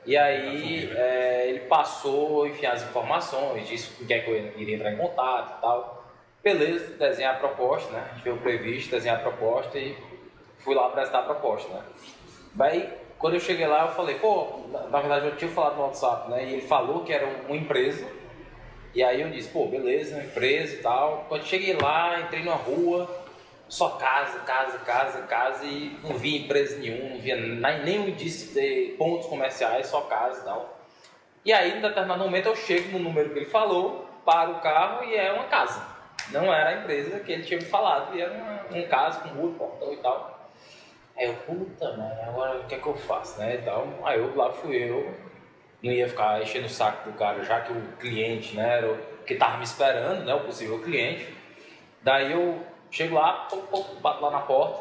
E aí é, ele passou, enfim, as informações, disse com quem é que eu iria entrar em contato e tal. Beleza, desenhar a proposta, né? A gente veio previsto, desenhar a proposta e fui lá apresentar a proposta, né? Daí, quando eu cheguei lá, eu falei, pô, na, na verdade eu tinha falado no WhatsApp, né? E ele falou que era uma empresa. E aí eu disse, pô, beleza, empresa e tal. Quando cheguei lá, entrei numa rua, só casa, casa, casa, casa e não via empresa nenhuma, não via nenhum indício de pontos comerciais, só casa e tal. E aí, em determinado momento, eu chego no número que ele falou, paro o carro e é uma casa. Não era a empresa que ele tinha me falado, e era uma, um casa com rua, portão e tal. Aí eu, puta, mano, agora o que é que eu faço, né, e tal. Aí eu, lá fui eu, não ia ficar enchendo o saco do cara, já que o cliente, né, era o que tava me esperando, né, o possível cliente. Daí eu chego lá, pô, pô, bato lá na porta,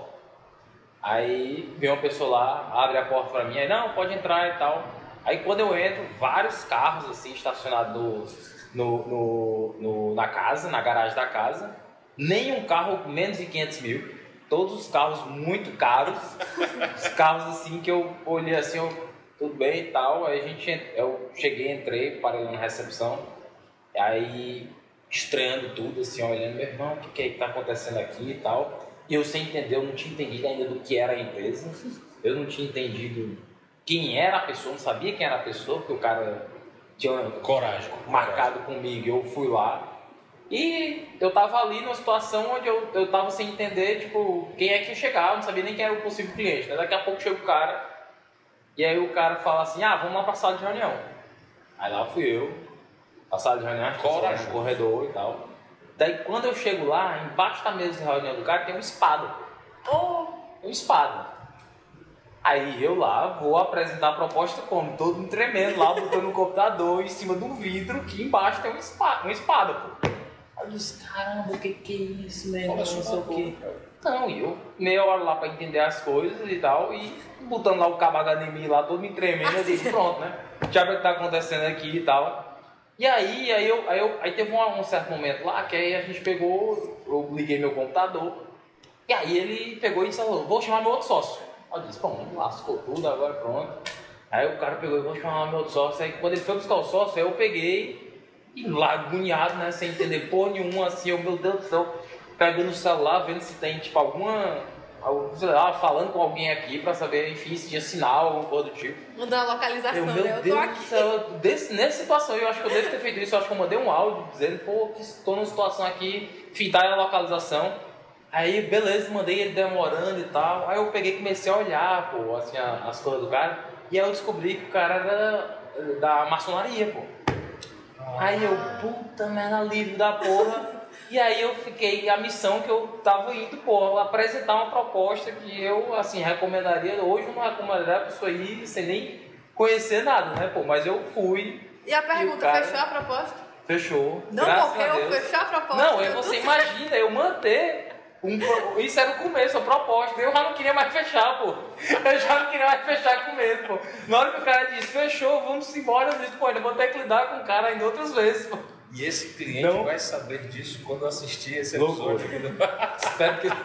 aí vem uma pessoa lá, abre a porta pra mim, aí não, pode entrar e tal. Aí quando eu entro, vários carros assim estacionados no, no, no, na casa, na garagem da casa, nenhum carro menos de quinhentos mil, todos os carros muito caros, os carros assim que eu olhei assim, eu, tudo bem e tal, aí a gente, eu cheguei, entrei, parei lá na recepção, aí estranhando tudo, assim, olhando, meu irmão, o que, que é que tá acontecendo aqui e tal, e eu sem entender, eu não tinha entendido ainda do que era a empresa, eu não tinha entendido quem era a pessoa, não sabia quem era a pessoa, porque o cara tinha coragem, marcado coragem. comigo, eu fui lá, e eu tava ali numa situação onde eu, eu tava sem entender, tipo, quem é que ia chegar, eu não sabia nem quem era o possível cliente, né? Daqui a pouco chega o cara, e aí o cara fala assim, ah, vamos lá pra sala de reunião. Aí lá fui eu, pra sala de reunião, no corredor e tal. Daí quando eu chego lá, embaixo da mesa de reunião do cara tem uma espada. Oh. Uma espada. Aí eu lá vou apresentar a proposta como? Todo mundo tremendo lá, botando o computador em cima do vidro, que embaixo tem uma espada, uma espada, pô. Aí eu disse, caramba, o que que é isso, né? Não sei o que. Não, e eu meia hora lá pra entender as coisas e tal, e botando lá o cabo H D M I lá, todo me tremendo, eu disse, pronto, né? Já ver o que tá acontecendo aqui e tal. E aí, aí, eu, aí, eu, aí teve um, um certo momento lá, que aí a gente pegou, eu liguei meu computador, e aí ele pegou e disse, vou chamar meu outro sócio. Eu disse, bom, lascou tudo, agora pronto. Aí o cara pegou e vou chamar meu outro sócio. Aí quando ele foi buscar o sócio, aí eu peguei e lá agoniado, né, sem entender porra nenhuma, assim, eu, meu Deus do céu, pegando o celular, vendo se tem, tipo, alguma, sei lá, falando com alguém aqui pra saber, enfim, se tinha sinal, alguma coisa do tipo. Mandando a localização, eu, né? meu Eu Deus tô aqui. Do céu, desse, nessa situação, eu acho que eu devo ter feito isso, eu acho que eu mandei um áudio dizendo, pô, que estou numa situação aqui, enfim, tá na localização. Aí, beleza, mandei ele demorando e tal. Aí eu peguei e comecei a olhar, pô, assim, as coisas do cara. E aí eu descobri que o cara era da maçonaria, pô. Aí eu, puta merda, livre da porra. E aí eu fiquei, a missão que eu tava indo, pô, apresentar uma proposta que eu, assim, recomendaria. Hoje eu não recomendaria a pessoa ir sem nem conhecer nada, né, pô. Mas eu fui. E a pergunta, e o cara... fechou a proposta? Fechou. Não morreu, fechou a proposta. Não, aí você imagina, eu manter... Um, isso era o começo, a proposta. Eu já não queria mais fechar, pô. Eu já não queria mais fechar com medo, pô. Na hora que o cara disse, fechou, vamos embora, eu disse, pô, eu vou ter que lidar com o cara ainda outras vezes, pô. E esse cliente não. vai saber disso quando assistir esse episódio. Espero que...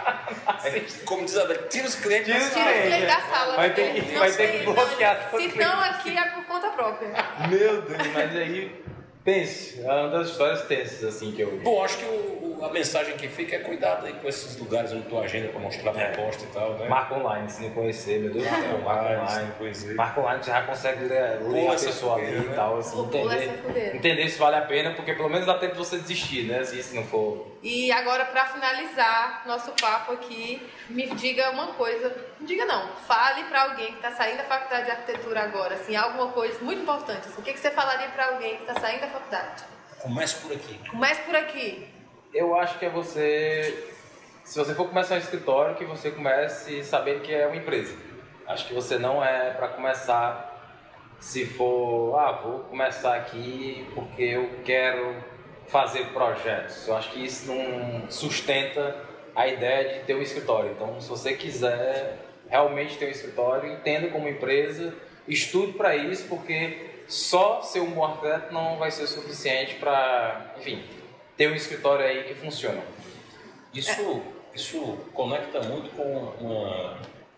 É, como diz a Adri, tira os clientes tira os clientes da sala. Vai ter que, vai ter que bloquear. Se não, aqui é por conta própria. Meu Deus, mas aí... Pense, é uma das histórias tensas assim que eu... Bom, acho que o, o, a mensagem que fica é cuidado aí com esses lugares onde tu agenda para mostrar a proposta é. e tal, né? Marca online, se não conhecer, meu Deus do céu, marca online. Marca online, você já consegue ler, ler a pessoa ali né? e tal, assim, entender, entender se vale a pena, porque pelo menos dá tempo de você desistir, né, assim, se não for... E agora, para finalizar nosso papo aqui, me diga uma coisa, não diga não, fale para alguém que está saindo da faculdade de arquitetura agora, assim, alguma coisa muito importante, assim, o que, que você falaria para alguém que está saindo da faculdade? Comece por aqui. Comece por aqui. Eu acho que é você, se você for começar um escritório, que você comece sabendo que é uma empresa. Acho que você não é para começar, se for, ah, vou começar aqui porque eu quero fazer projetos. Eu acho que isso não sustenta a ideia de ter um escritório. Então, se você quiser realmente ter um escritório, entenda como empresa, estude para isso, porque só ser um bom arquiteto não vai ser suficiente para, enfim, ter um escritório aí que funciona. Isso, isso conecta muito com uma,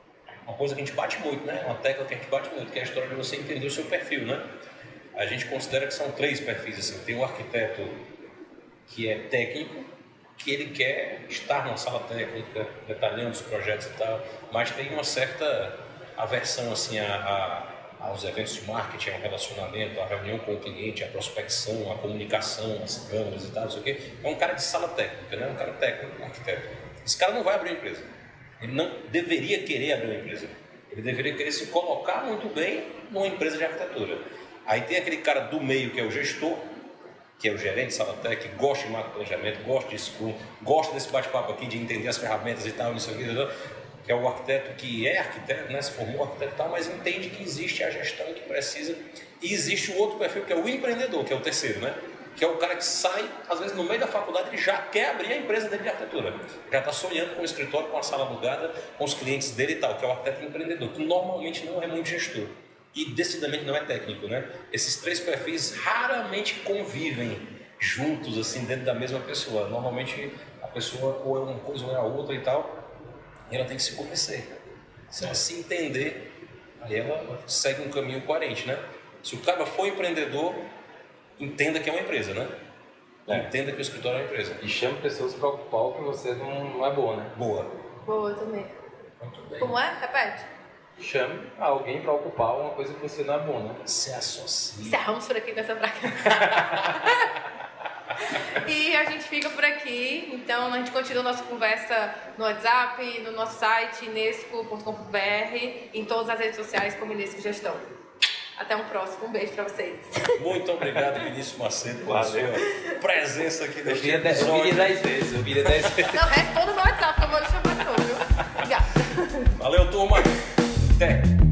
uma coisa que a gente bate muito, né? Uma tecla que a gente bate muito, que é a história de você entender o seu perfil, né? A gente considera que são três perfis, assim. Tem o arquiteto que é técnico, que ele quer estar numa sala técnica, detalhando os projetos e tal, mas tem uma certa aversão, assim, a, a, aos eventos de marketing, ao relacionamento, à reunião com o cliente, à prospecção, à comunicação, às câmeras e tal, não sei o quê. É um cara de sala técnica, né? Um cara técnico, um arquiteto. Esse cara não vai abrir uma empresa. Ele não deveria querer abrir uma empresa. Ele deveria querer se colocar muito bem numa empresa de arquitetura. Aí tem aquele cara do meio que é o gestor, que é o gerente de sala técnica, que gosta de macro planejamento, gosta de Scrum, gosta desse bate-papo aqui de entender as ferramentas e tal, não sei o que, que é o arquiteto que é arquiteto, né, se formou arquiteto e tal, mas entende que existe a gestão que precisa. E existe o outro perfil, que é o empreendedor, que é o terceiro, né? Que é o cara que sai, às vezes no meio da faculdade, ele já quer abrir a empresa dele de arquitetura. Já está sonhando com o escritório, com a sala alugada, com os clientes dele e tal, que é o arquiteto empreendedor, que normalmente não é muito gestor. E decididamente não é técnico, né? Esses três perfis raramente convivem juntos, assim, dentro da mesma pessoa. Normalmente a pessoa ou é uma coisa ou é a outra e tal, e ela tem que se conhecer. Se ela se entender, aí ela segue um caminho coerente, né? Se o cara for empreendedor, entenda que é uma empresa, né? É. Entenda que o escritório é uma empresa. E chame pessoas para ocupar o que você não, não é boa, né? Boa. Boa também. Muito bem. Como é? Repete. Chame alguém para ocupar uma coisa que você não é bom, né? Se associa. Encerramos por aqui com essa fraca. E a gente fica por aqui. Então a gente continua nossa conversa no WhatsApp, no nosso site, inesco ponto com ponto b r, em todas as redes sociais como Inesco Gestão. Até um próximo. Um beijo pra vocês. Muito obrigado, Vinícius Macedo, pela sua presença aqui neste eu episódio. Eu viria dez vezes, eu viria dez vezes. Não, responda no WhatsApp, que eu vou lhe chamar de novo, viu? Obrigada. Valeu, turma. Até.